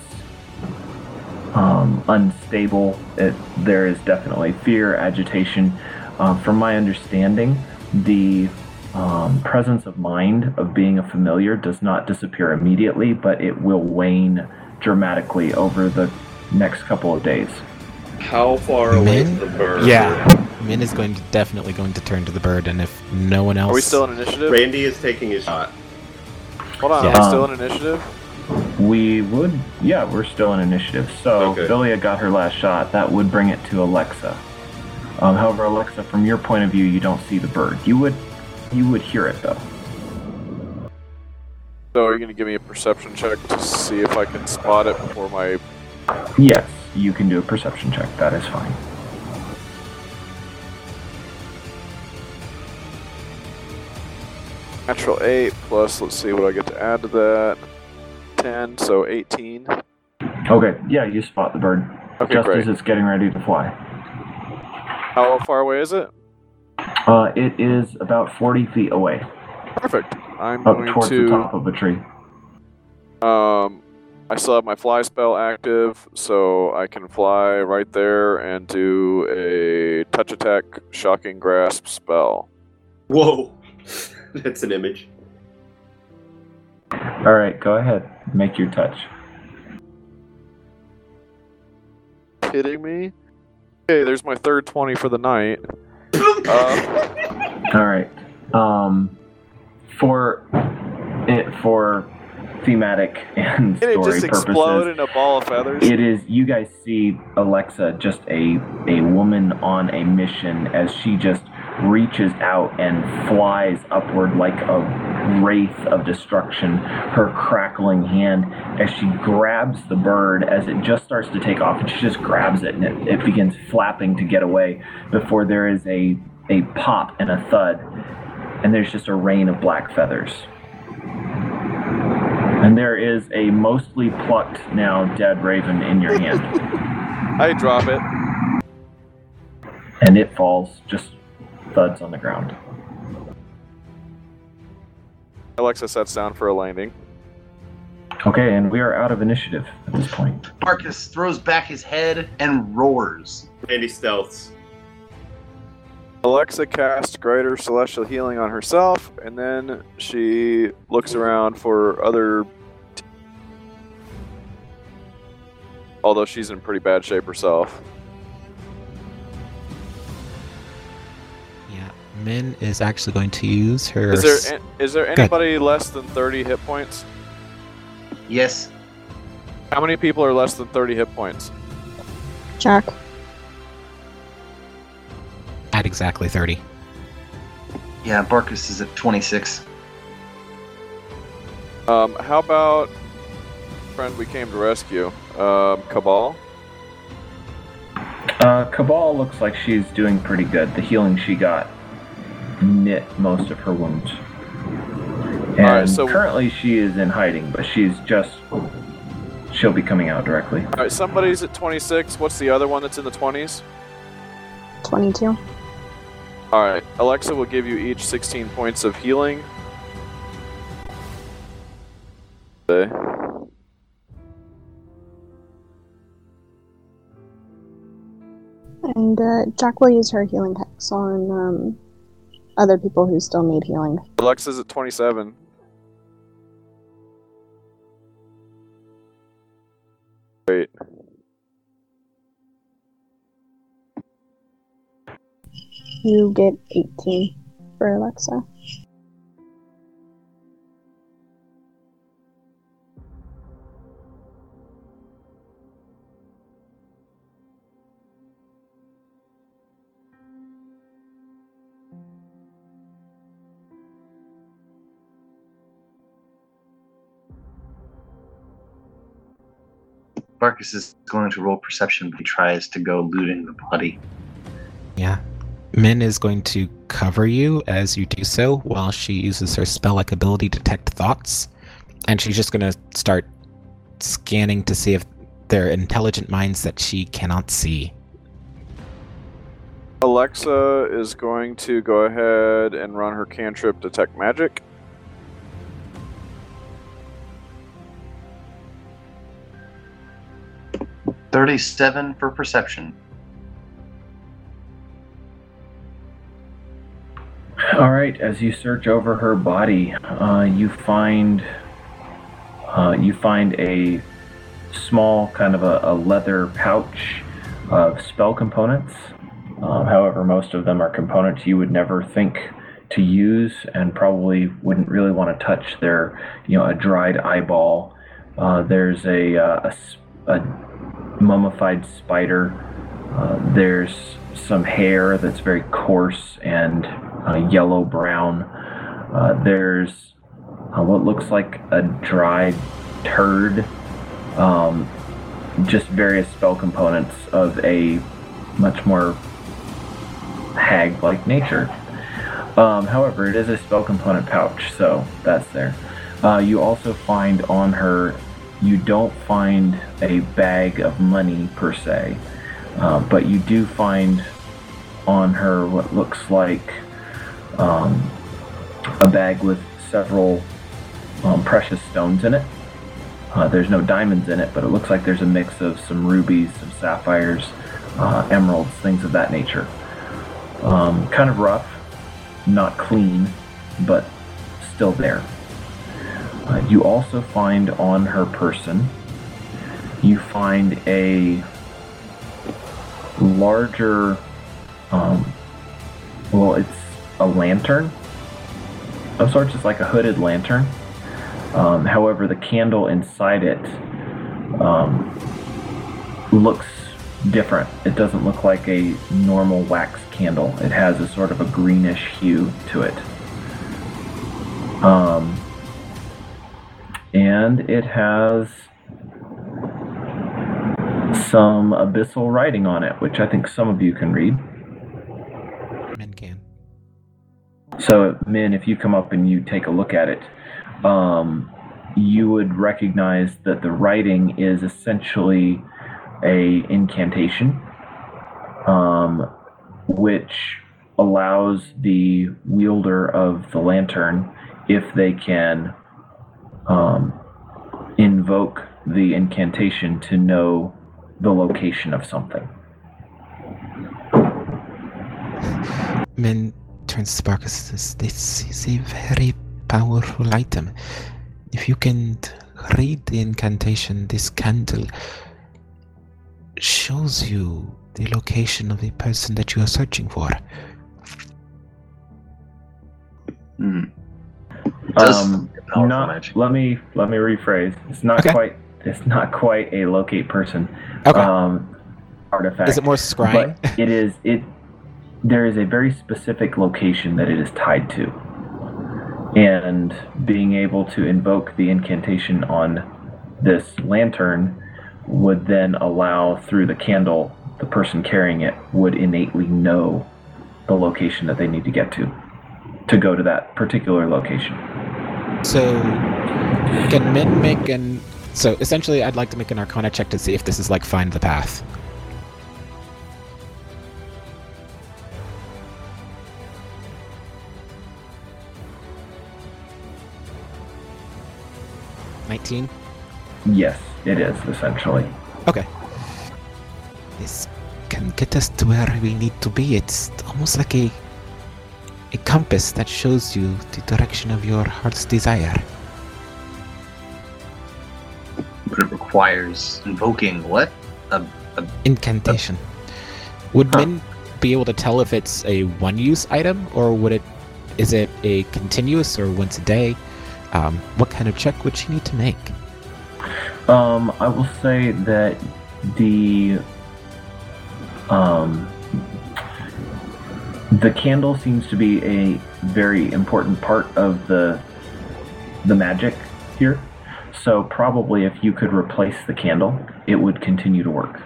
um, unstable. It, there is definitely fear, agitation. Um, from my understanding, the um, presence of mind of being a familiar does not disappear immediately, but it will wane dramatically over the next couple of days. How far away Min? is the bird? Yeah. Min is going to definitely going to turn to the bird, and if no one else Are we still in initiative? Randy is taking his shot. Hold on, Yeah. are we still Um, in initiative? We would, yeah, we're still in initiative. So Okay. Philia got her last shot. That would bring it to Alexa. Um, however, Alexa, from your point of view, you don't see the bird. You would, you would hear it though. So are you going to give me a perception check to see if I can spot it before my... Yes, you can do a perception check. That is fine. Natural eight plus, let's see what I get to add to that. ten, so eighteen. Okay, yeah, you spot the bird Okay, just great. as it's getting ready to fly. How far away is it? Uh, it is about forty feet away, Perfect. I'm up going towards to... the top of a tree. Um, I still have my fly spell active, so I can fly right there and do a touch attack shocking grasp spell. Whoa. That's an image. All right, go ahead. Make your touch. Kidding me? Okay, there's my third twenty for the night. Uh, All right. Um, for it for thematic and can it story just purposes, explode in a ball of feathers? it is. You guys see Alexa, just a a woman on a mission, as she just reaches out and flies upward like a wraith of destruction. Her crackling hand as she grabs the bird as it just starts to take off, and she just grabs it and it, it begins flapping to get away before there is a a pop and a thud, and there's just a rain of black feathers. And there is a mostly plucked, now dead raven in your hand. I drop it. And it falls, just thuds on the ground. Alexa sets down for a landing. Okay, and we are out of initiative at this point. Marcus throws back his head and roars. Randy stealths. Alexa casts Greater Celestial Healing on herself, and then she looks around for other... Although she's in pretty bad shape herself. Yeah. Min is actually going to use her. Is s- there an- is there anybody less than thirty hit points? Yes. How many people are less than thirty hit points? Jack. at exactly thirty. Yeah, Barkus is at twenty-six. Um, how about friend we came to rescue, um, Cabal? Uh, Cabal looks like she's doing pretty good. The healing she got knit most of her wounds. And Alright, so currently she is in hiding, but she's just... She'll be coming out directly. Alright, somebody's at twenty-six. What's the other one that's in the twenties? twenty-two. Alright, Alexa will give you each sixteen points of healing. Okay. And uh, Jack will use her healing hex on um, other people who still need healing. Alexa's at twenty-seven. Wait. You get eighteen for Alexa. Barkus is going to roll perception, but he tries to go looting the body. Yeah. Min is going to cover you as you do so while she uses her spell-like ability Detect Thoughts. And she's just going to start scanning to see if there are intelligent minds that she cannot see. Alexa is going to go ahead and run her cantrip Detect Magic. thirty-seven for perception. All right, as you search over her body, uh, you find uh, you find a small kind of a, a leather pouch of spell components. Um, however, most of them are components you would never think to use, and probably wouldn't really want to touch. They're, you know, a dried eyeball. Uh, there's a, uh, a, a mummified spider. Uh, there's some hair that's very coarse and uh, yellow brown. Uh, there's uh, what looks like a dried turd. Um, just various spell components of a much more hag-like nature. Um, however, it is a spell component pouch, so that's there. Uh, you also find on her, you don't find a bag of money per se, uh, but you do find on her what looks like um, a bag with several um, precious stones in it. Uh, there's no diamonds in it, but it looks like there's a mix of some rubies, some sapphires, uh, emeralds, things of that nature. Um, kind of rough, not clean, but still there. Uh, you also find on her person, you find a larger, um, well, it's a lantern of sorts. It's like a hooded lantern. Um, however, the candle inside it um, looks different. It doesn't look like a normal wax candle. It has a sort of a greenish hue to it. Um, and it has some abyssal writing on it, which I think some of you can read. Min can. So, Min, if you come up and you take a look at it, um, you would recognize that the writing is essentially a incantation, um, which allows the wielder of the lantern, if they can um, invoke the incantation, to know the location of something. Min turns to Barkus and says, "This is a very powerful item. If you can read the incantation, this candle shows you the location of the person that you are searching for." Hmm. Um, not, let me let me rephrase. It's not Okay. quite. It's not quite a locate person. Okay. Um, artifact. Is it more scrying? But it is. It. There is a very specific location that it is tied to. And being able to invoke the incantation on this lantern would then allow, through the candle, the person carrying it would innately know the location that they need to get to, to go to that particular location. So, can Min make an... So, essentially, I'd like to make an Arcana check to see if this is like Find the Path. nineteen? Yes, it is, essentially. Okay. This can get us to where we need to be. It's almost like a a compass that shows you the direction of your heart's desire. But it requires invoking what? A, a Incantation. Would Huh. Min be able to tell if it's a one-use item, or would it? Is it a continuous or once a day? Um, what kind of check would she need to make? Um, I will say that the um, the candle seems to be a very important part of the the magic here. So probably if you could replace the candle, it would continue to work.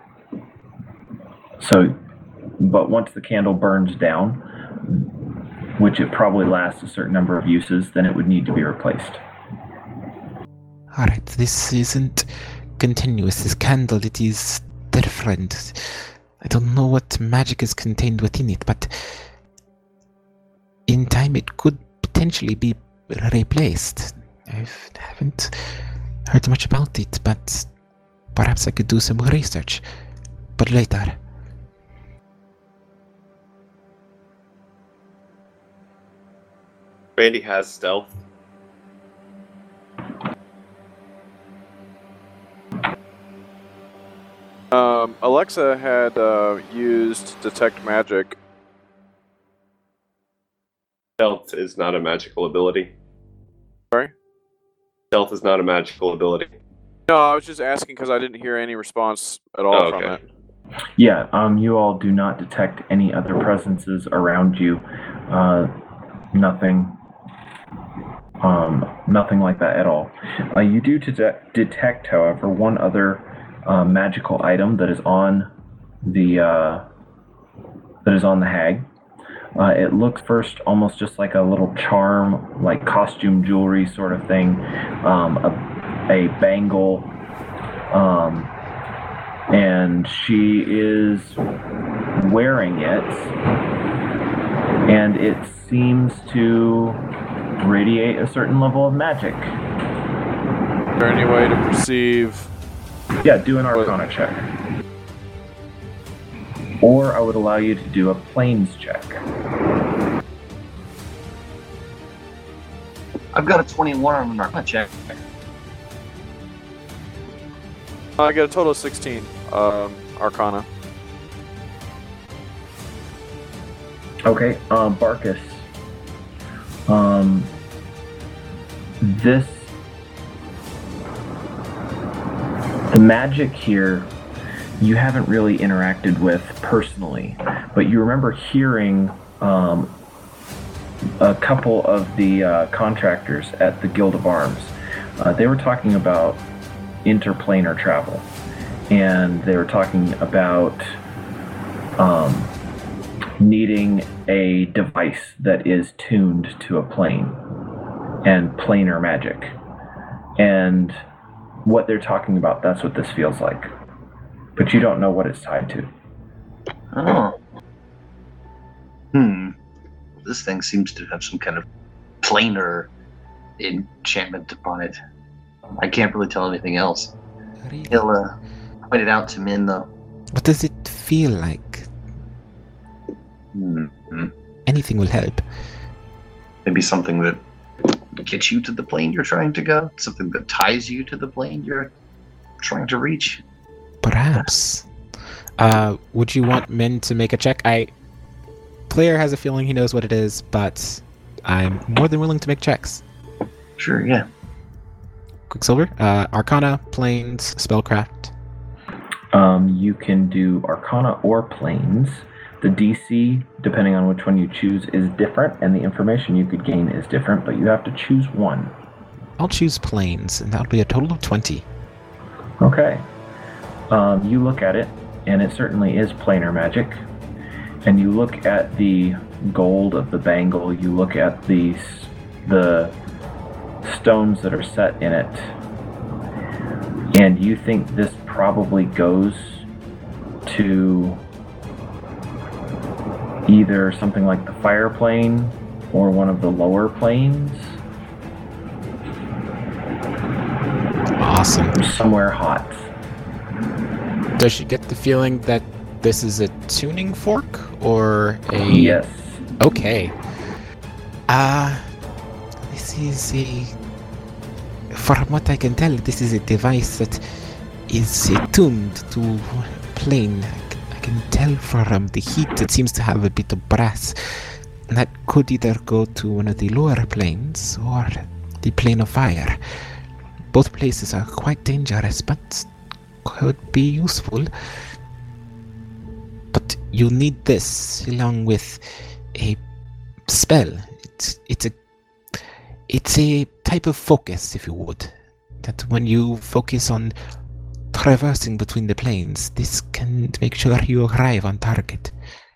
So, but once the candle burns down, which it probably lasts a certain number of uses, then it would need to be replaced. Alright, this isn't continuous. This candle, it is different. I don't know what magic is contained within it, but in time it could potentially be replaced. I haven't heard much about it, but perhaps I could do some more research. But later. Randy has stealth. Um, Alexa had uh, used detect magic. Stealth is not a magical ability. Sorry? Stealth is not a magical ability. No, I was just asking because I didn't hear any response at all Oh, from okay. it. Yeah, um, you all do not detect any other presences around you. Uh, nothing, um, nothing like that at all. Uh, you do detect, detect, however, one other uh, magical item that is on the uh, that is on the hag. Uh, it looks first almost just like a little charm, like costume jewelry sort of thing, um, a, a bangle. Um, and she is wearing it, and it seems to radiate a certain level of magic. Is there any way to perceive? Yeah, do an Arcana check. Or I would allow you to do a Planes check. I've got a twenty-one on an Arcana check. I get a total of sixteen um, Arcana. Okay, um, Barkus. Um, this, the magic here, you haven't really interacted with personally, but you remember hearing um, a couple of the uh, contractors at the Guild of Arms. Uh, they were talking about interplanar travel, and they were talking about um, needing a device that is tuned to a plane and planar magic. And what they're talking about, that's what this feels like. But you don't know what it's tied to. Oh. Hmm. This thing seems to have some kind of planar enchantment upon it. I can't really tell anything else. Really? He'll uh, point it out to Min, though. What does it feel like? Hmm. Anything will help. Maybe something that gets you to the plane you're trying to go? Something that ties you to the plane you're trying to reach? Perhaps. Uh, would you want Min to make a check? I. Player has a feeling he knows what it is, but I'm more than willing to make checks. Sure, yeah. Quicksilver, uh, Arcana, Planes, Spellcraft. Um, you can do Arcana or Planes. The D C, depending on which one you choose, is different, and the information you could gain is different, but you have to choose one. I'll choose planes, and that'll be a total of twenty. Okay. Um, you look at it, and it certainly is planar magic. And you look at the gold of the bangle, you look at the, the stones that are set in it, and you think this probably goes to either something like the fire plane or one of the lower planes. Awesome. Somewhere hot. Does she get the feeling that this is a tuning fork or a... Yes. Okay. Uh, this is a... From what I can tell, this is a device that is uh, tuned to plane. I can tell from the heat it seems to have a bit of brass. That could either go to one of the lower planes or the plane of fire. Both places are quite dangerous, but could be useful. But you need this along with a spell. It's it's a it's a type of focus, if you would. That when you focus on traversing between the planes, this can make sure you arrive on target.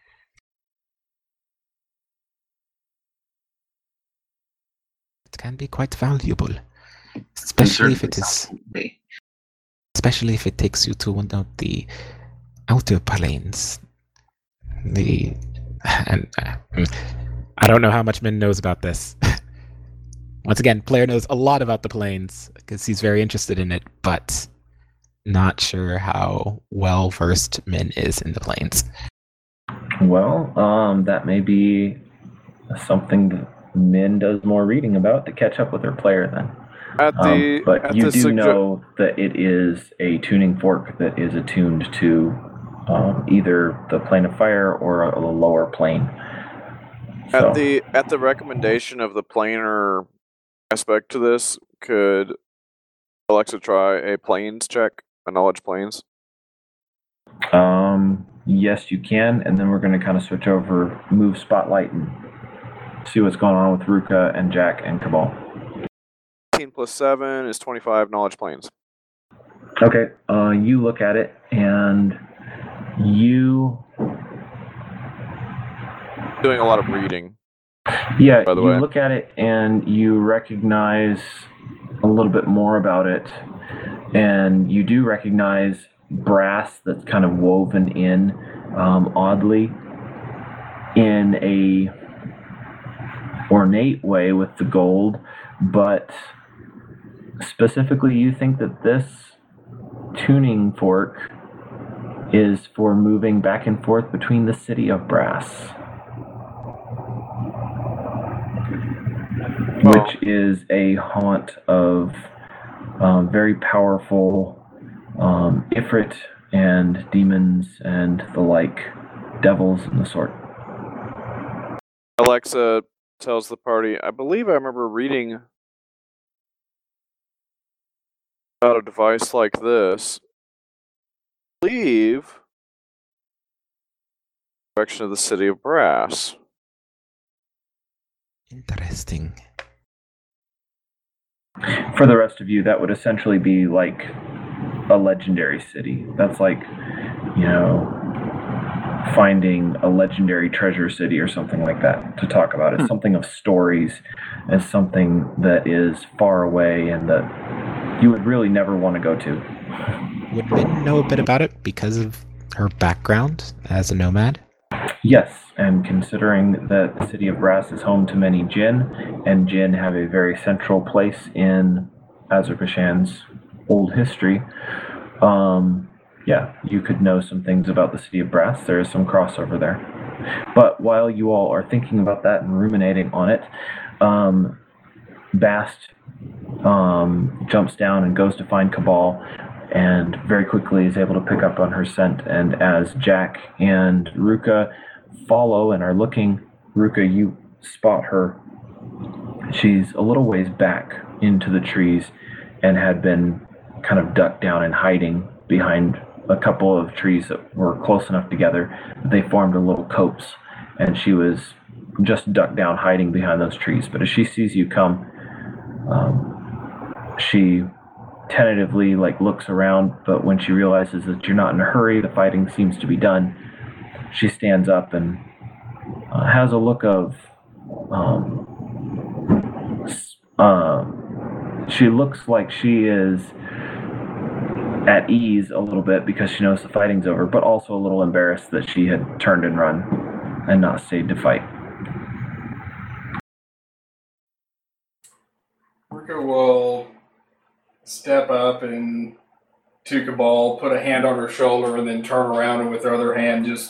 It can be quite valuable, especially if it is, especially if it takes you to one of the outer planes. The and uh, I don't know how much Min knows about this. Once again, player knows a lot about the planes because he's very interested in it, but not sure how well versed Min is in the planes. Well, um, that may be something that Min does more reading about to catch up with her player then. At the, um, but at you the do sugge- know that it is a tuning fork that is attuned to um, either the plane of fire or a, a lower plane. So. At the at the recommendation of the planar aspect to this, could Alexa try a planes check, a knowledge planes? Um, yes, you can, and then we're going to kind of switch over, move spotlight, and see what's going on with Ruka and Jack and Cabal. eighteen plus seven is twenty-five knowledge planes. Okay, uh, you look at it, and you... Doing a lot of reading. Yeah, by the you way. look at it, and you recognize a little bit more about it, and you do recognize brass that's kind of woven in um, oddly in a ornate way with the gold, but specifically you think that this tuning fork is for moving back and forth between the city of Brass, which is a haunt of um, very powerful um, Ifrit and demons and the like, devils and the sort. Alexa tells the party, I believe I remember reading about a device like this. I believe direction of the city of Brass. Interesting. For the rest of you, that would essentially be like a legendary city. That's like, you know, finding a legendary treasure city or something like that to talk about. It's hmm. something of stories, as something that is far away and that you would really never want to go to. Would Min know a bit about it because of her background as a nomad? Yes, and considering that the city of Brass is home to many Jinn, and Jinn have a very central place in Azerbaijan's old history, um, yeah, you could know some things about the city of Brass. There is some crossover there. But while you all are thinking about that and ruminating on it, um, Bast um, jumps down and goes to find Cabal, and very quickly is able to pick up on her scent. And as Jack and Ruka follow and are looking, Ruka, you spot her. She's a little ways back into the trees and had been kind of ducked down and hiding behind a couple of trees that were close enough together that they formed a little copse, and she was just ducked down, hiding behind those trees. But as she sees you come, um, she tentatively like looks around, but when she realizes that you're not in a hurry, the fighting seems to be done, she stands up and uh, has a look of um, uh, she looks like she is at ease a little bit because she knows the fighting's over, but also a little embarrassed that she had turned and run and not stayed to fight. Rika will step up and to Cabal, put a hand on her shoulder, and then turn around and with her other hand just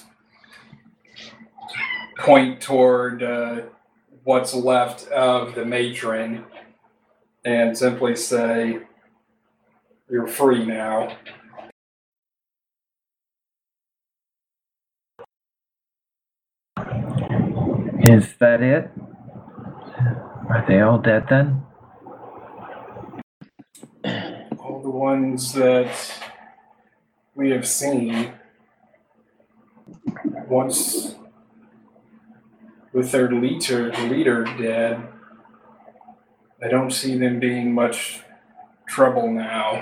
point toward uh, what's left of the matron and simply say, "You're free now." Is that it? Are they all dead then? All the ones that we have seen, once with their leader, leader dead, I don't see them being much trouble now.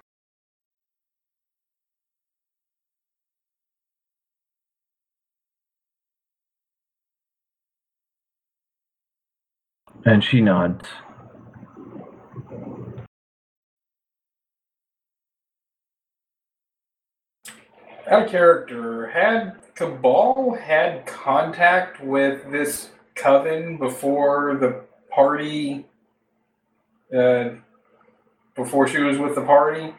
And she nods. Out of character, had Cabal had contact with this coven before the party, uh, before she was with the party?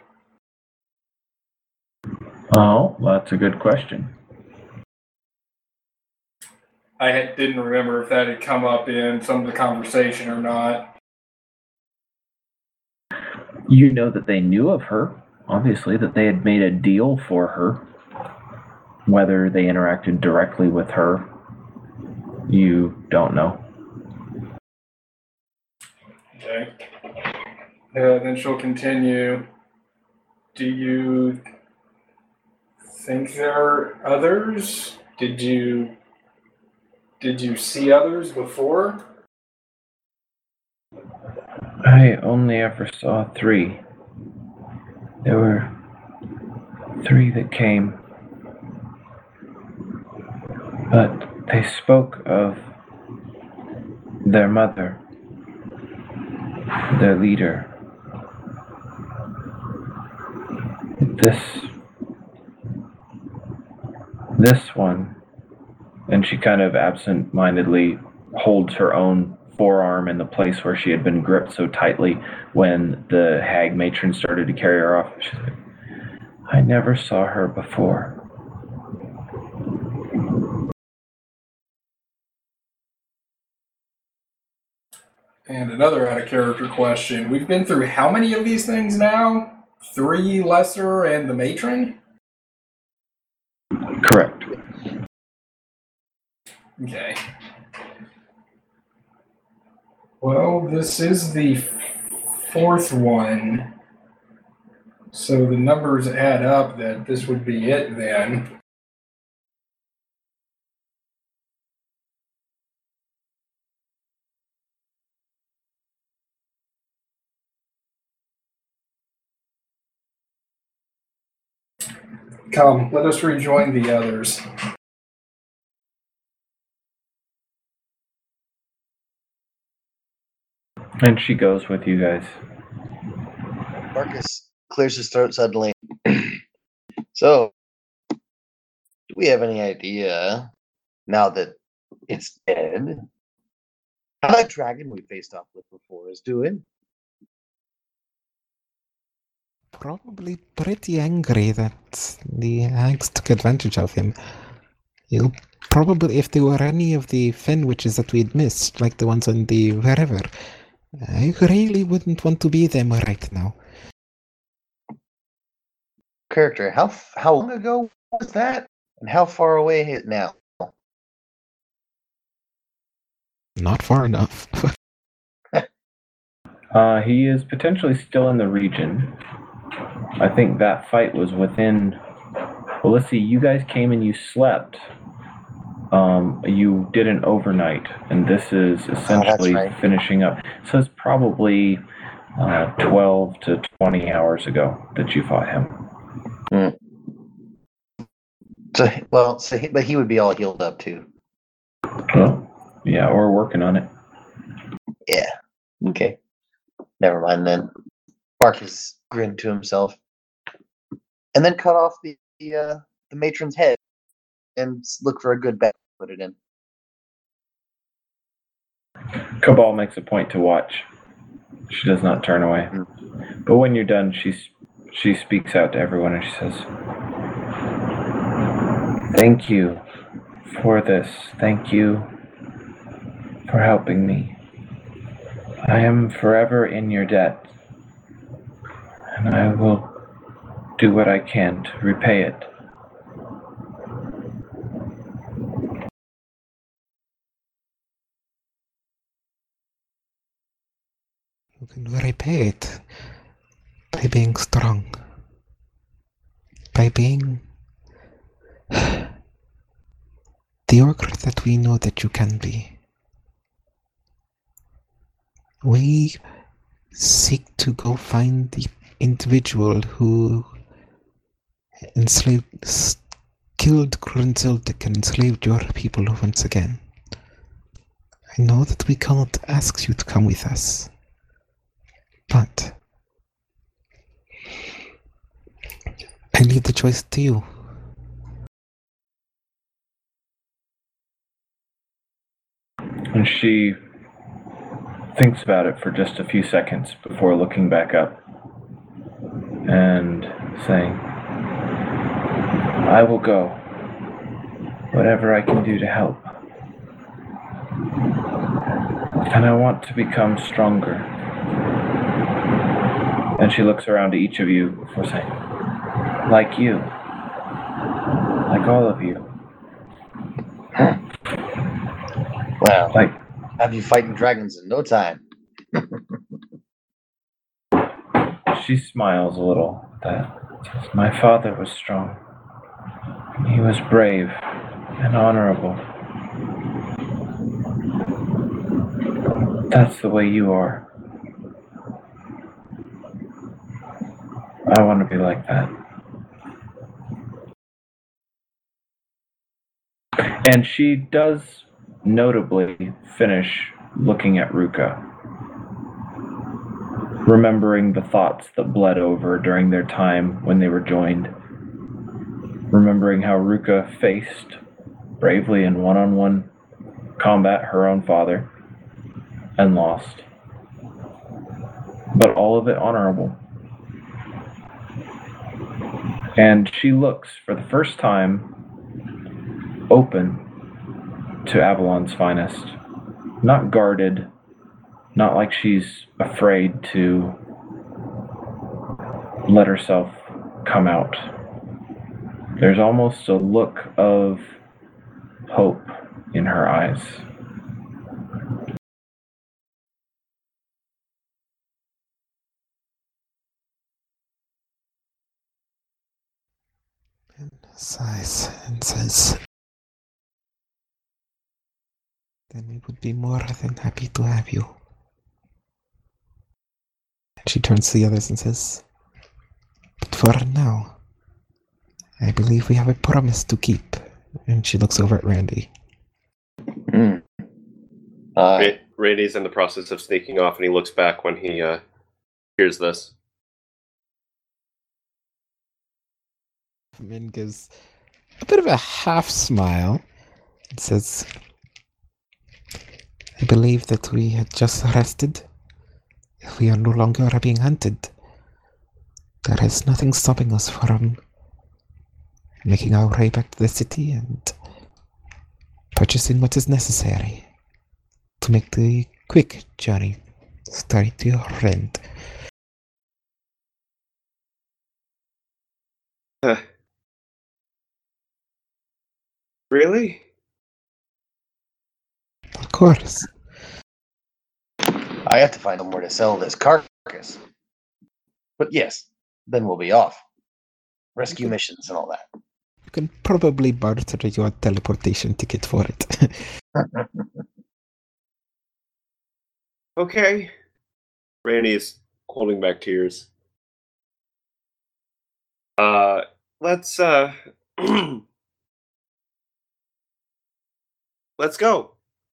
Oh, that's a good question. I had, didn't remember if that had come up in some of the conversation or not. You know that they knew of her, obviously, that they had made a deal for her. Whether they interacted directly with her, you don't know. Okay. Uh, then she'll continue. Do you think there are others? Did you did you see others before? I only ever saw three. There were three that came. But they spoke of their mother, their leader. This, this one, and she kind of absent-mindedly holds her own forearm in the place where she had been gripped so tightly when the hag matron started to carry her off. She's like, I never saw her before. And another out-of-character question. We've been through how many of these things now? Three lesser and the matron? Correct. Okay. Well, this is the fourth one. So the numbers add up that this would be it then. Come, let us rejoin the others. And she goes with you guys. Marcus clears his throat suddenly. So, do we have any idea, now that it's dead, how that dragon we faced off with before is doing? Probably pretty angry that the hags took advantage of him. He'll probably, if there were any of the Fen witches that we'd missed, like the ones on the wherever, I really wouldn't want to be them right now. Character, how how long ago was that? And how far away is it now? Not far enough. uh, he is potentially still in the region. I think that fight was within Well, let's see. You guys came and you slept. Um, you did an overnight, and this is essentially right. finishing up. So it's probably uh, twelve to twenty hours ago that you fought him. Hmm. So, well, so he, but he would be all healed up too. Well, yeah, or working on it. Yeah. Okay. Never mind then. Marcus grinned to himself, and then cut off the the, uh, the matron's head and look for a good bag to put it in. Cabal makes a point to watch. She does not turn away. Mm. But when you're done, she she speaks out to everyone and she says, "Thank you for this. Thank you for helping me. I am forever in your debt, and I will do what I can to repay it." You can repay it by being strong. By being the ogre that we know that you can be. We seek to go find the individual who enslaved, killed Grunzildek and enslaved your people once again. I know that we cannot ask you to come with us, but I leave the choice to you. And she thinks about it for just a few seconds before looking back up and saying, "I will go. Whatever I can do to help. And I want to become stronger." And she looks around to each of you before saying, "Like you. Like all of you. Wow. Like, have you fighting dragons in no time." She smiles a little at that. "My father was strong. He was brave and honorable. That's the way you are. I want to be like that." And she does notably finish looking at Ruka, remembering the thoughts that bled over during their time when they were joined, remembering how Ruka faced bravely in one-on-one combat her own father and lost, but all of it honorable. And she looks for the first time open to Avalon's finest, not guarded, not like she's afraid to let herself come out. There's almost a look of hope in her eyes. And sighs and says, "Then we would be more than happy to have you." And she turns to the others and says, "But for now, I believe we have a promise to keep." And she looks over at Randy. Mm. Uh, Ra- Randy's in the process of sneaking off, and he looks back when he uh, hears this. Min gives a bit of a half smile and says, "I believe that we had just rested. If we are no longer being hunted, there is nothing stopping us from making our way back to the city and purchasing what is necessary to make the quick journey straight to your friend." Uh, really? Of course. I have to find somewhere to sell this carcass. But yes, then we'll be off. Rescue missions and all that. You can probably barter your teleportation ticket for it. Okay. Randy is holding back tears. Uh, let's, uh... let's go.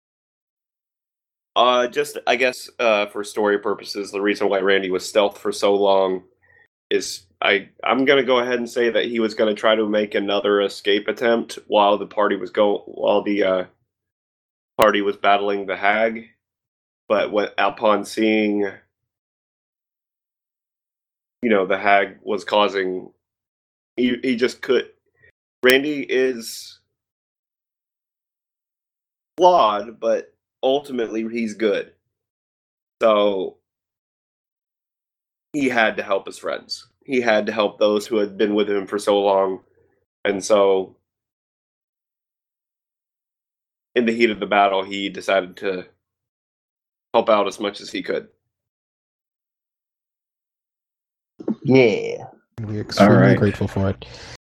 Uh, just, I guess, uh, for story purposes, the reason why Randy was stealth for so long is I, I'm going to go ahead and say that he was going to try to make another escape attempt while the party was go while the uh, party was battling the hag, but what, upon seeing, you know, the hag was causing, he he just could. Randy is flawed, but ultimately he's good. So he had to help his friends. He had to help those who had been with him for so long. And so in the heat of the battle, he decided to help out as much as he could. Yeah. We're extremely right. grateful for it.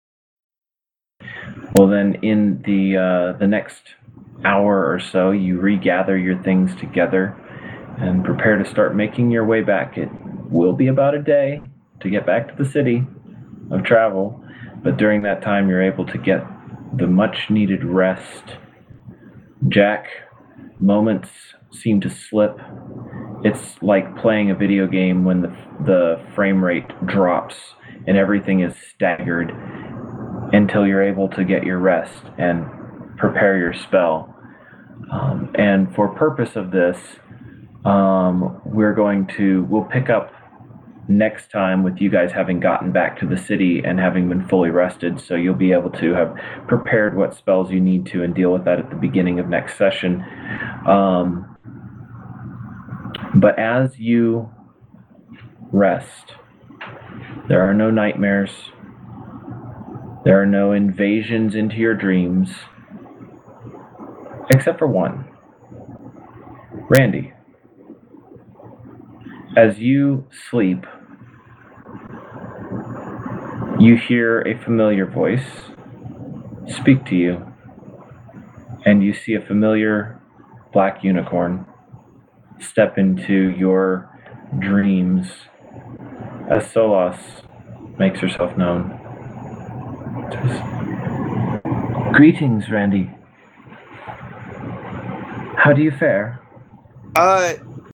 Well, then, in the uh, the next hour or so, you regather your things together and prepare to start making your way back. It will be about a day to get back to the city of travel, but during that time, you're able to get the much-needed rest. Jack, moments seem to slip. It's like playing a video game when the the frame rate drops and everything is staggered until you're able to get your rest and prepare your spell. Um, and for purpose of this, um, we're going to, we'll pick up next time with you guys having gotten back to the city and having been fully rested, so you'll be able to have prepared what spells you need to and deal with that at the beginning of next session. Um, but as you rest, there are no nightmares. There are no invasions into your dreams, except for one. Randy, as you sleep, you hear a familiar voice speak to you, and you see a familiar black unicorn step into your dreams as Solas makes herself known. Greetings, Randy. How do you fare? Uh,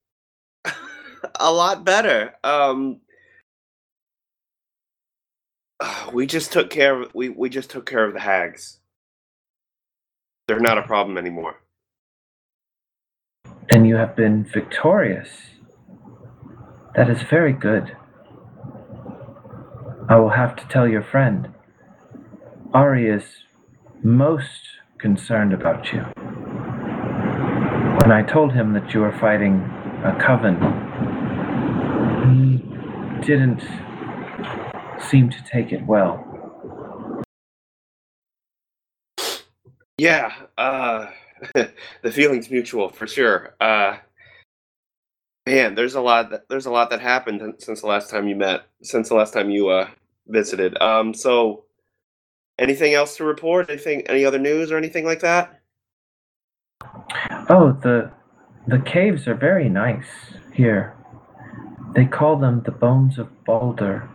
a lot better. Um, we just took care of we we just took care of the hags. They're not a problem anymore. And you have been victorious. That is very good. I will have to tell your friend. Ari is most concerned about you. When I told him that you were fighting a coven, he didn't seem to take it well. Yeah, uh, the feeling's mutual for sure. Uh, man, there's a lot that there's a lot that happened since the last time you met, since the last time you uh visited. Um, so anything else to report? Anything, any other news or anything like that? Oh, the the caves are very nice here. They call them the Bones of Balder.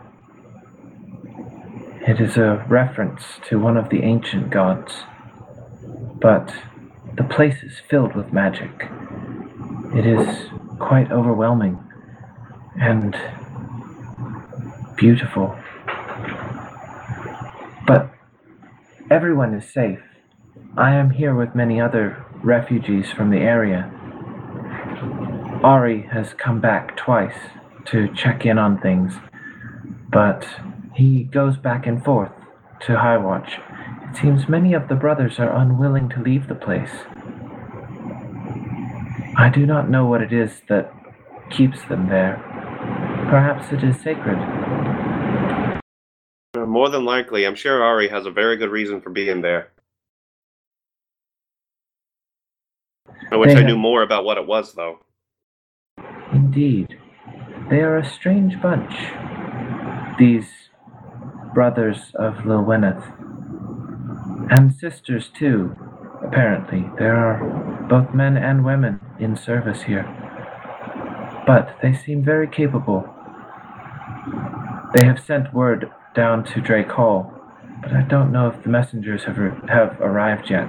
It is a reference to one of the ancient gods. But the place is filled with magic. It is quite overwhelming and beautiful. But everyone is safe. I am here with many other refugees from the area. Ari has come back twice to check in on things, but he goes back and forth to Highwatch. It seems many of the brothers are unwilling to leave the place. I do not know what it is that keeps them there. Perhaps it is sacred. More than likely. I'm sure Ari has a very good reason for being there. I wish They I have- knew more about what it was, though. Indeed. They are a strange bunch, these brothers of Lilweneth. And sisters, too. Apparently, there are both men and women in service here. But they seem very capable. They have sent word down to Drake Hall, but I don't know if the messengers have, have arrived yet.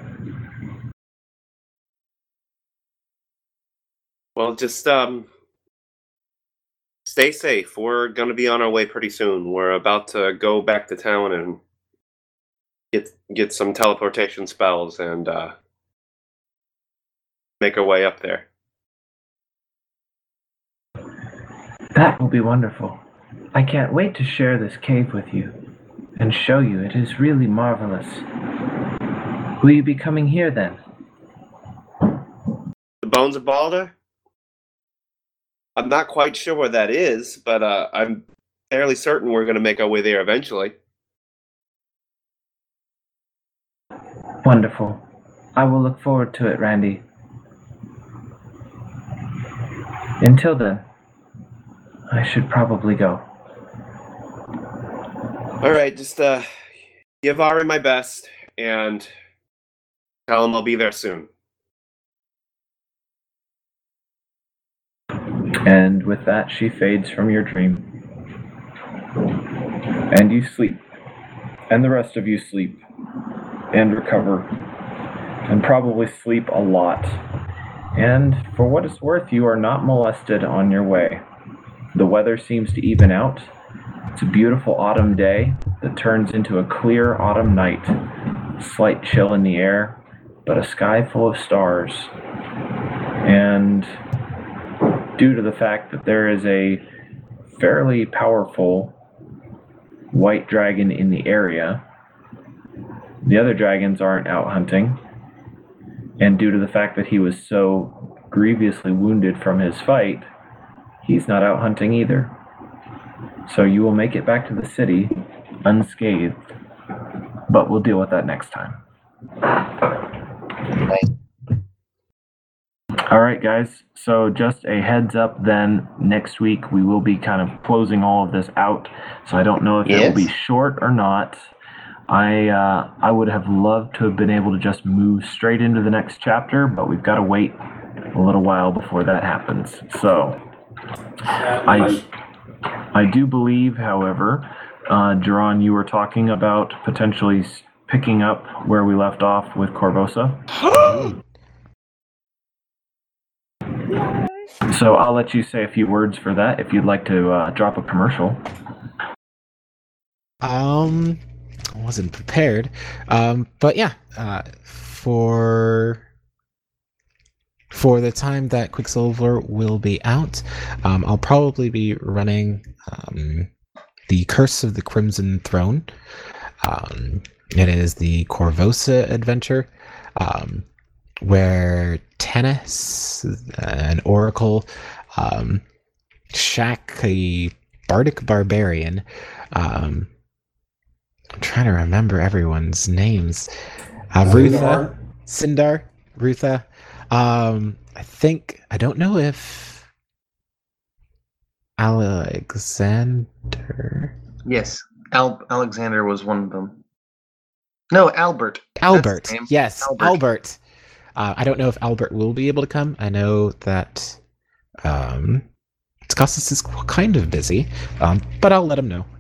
Well, just um, stay safe. We're going to be on our way pretty soon. We're about to go back to town and get get some teleportation spells and uh, make our way up there. That will be wonderful. I can't wait to share this cave with you and show you. It is really marvelous. Will you be coming here then? The Bones of Balder? I'm not quite sure where that is, but uh, I'm fairly certain we're going to make our way there eventually. Wonderful. I will look forward to it, Randy. Until then, I should probably go. All right, just uh, give Ari my best and tell him I'll be there soon. And with that, she fades from your dream. And you sleep. And the rest of you sleep. And recover. And probably sleep a lot. And for what it's worth, you are not molested on your way. The weather seems to even out. It's a beautiful autumn day that turns into a clear autumn night. Slight chill in the air, but a sky full of stars. And due to the fact that there is a fairly powerful white dragon in the area, the other dragons aren't out hunting. And due to the fact that he was so grievously wounded from his fight, he's not out hunting either. So you will make it back to the city unscathed, but we'll deal with that next time. All right, guys. So just a heads up then, next week we will be kind of closing all of this out. So I don't know if Yes. it will be short or not. I uh, I would have loved to have been able to just move straight into the next chapter, but we've got to wait a little while before that happens. So I I do believe, however, uh, Jaron, you were talking about potentially s- picking up where we left off with Corvosa. So I'll let you say a few words for that if you'd like to uh, drop a commercial. Um, I wasn't prepared. Um, but yeah, uh, for for the time that Quicksilver will be out, um, I'll probably be running um, the Curse of the Crimson Throne. Um, it is the Corvosa adventure, um, where Tennis, an oracle, um, Shaq, a bardic barbarian, um, I'm trying to remember everyone's names. Uh, Rutha, Sindar, Rutha. Um, I think, I don't know if Alexander. Yes, Al- Alexander was one of them. No, Albert. Albert, That's his name. yes, Albert. Albert. Uh, I don't know if Albert will be able to come. I know that um, Tsukasa is kind of busy, um, but I'll let him know.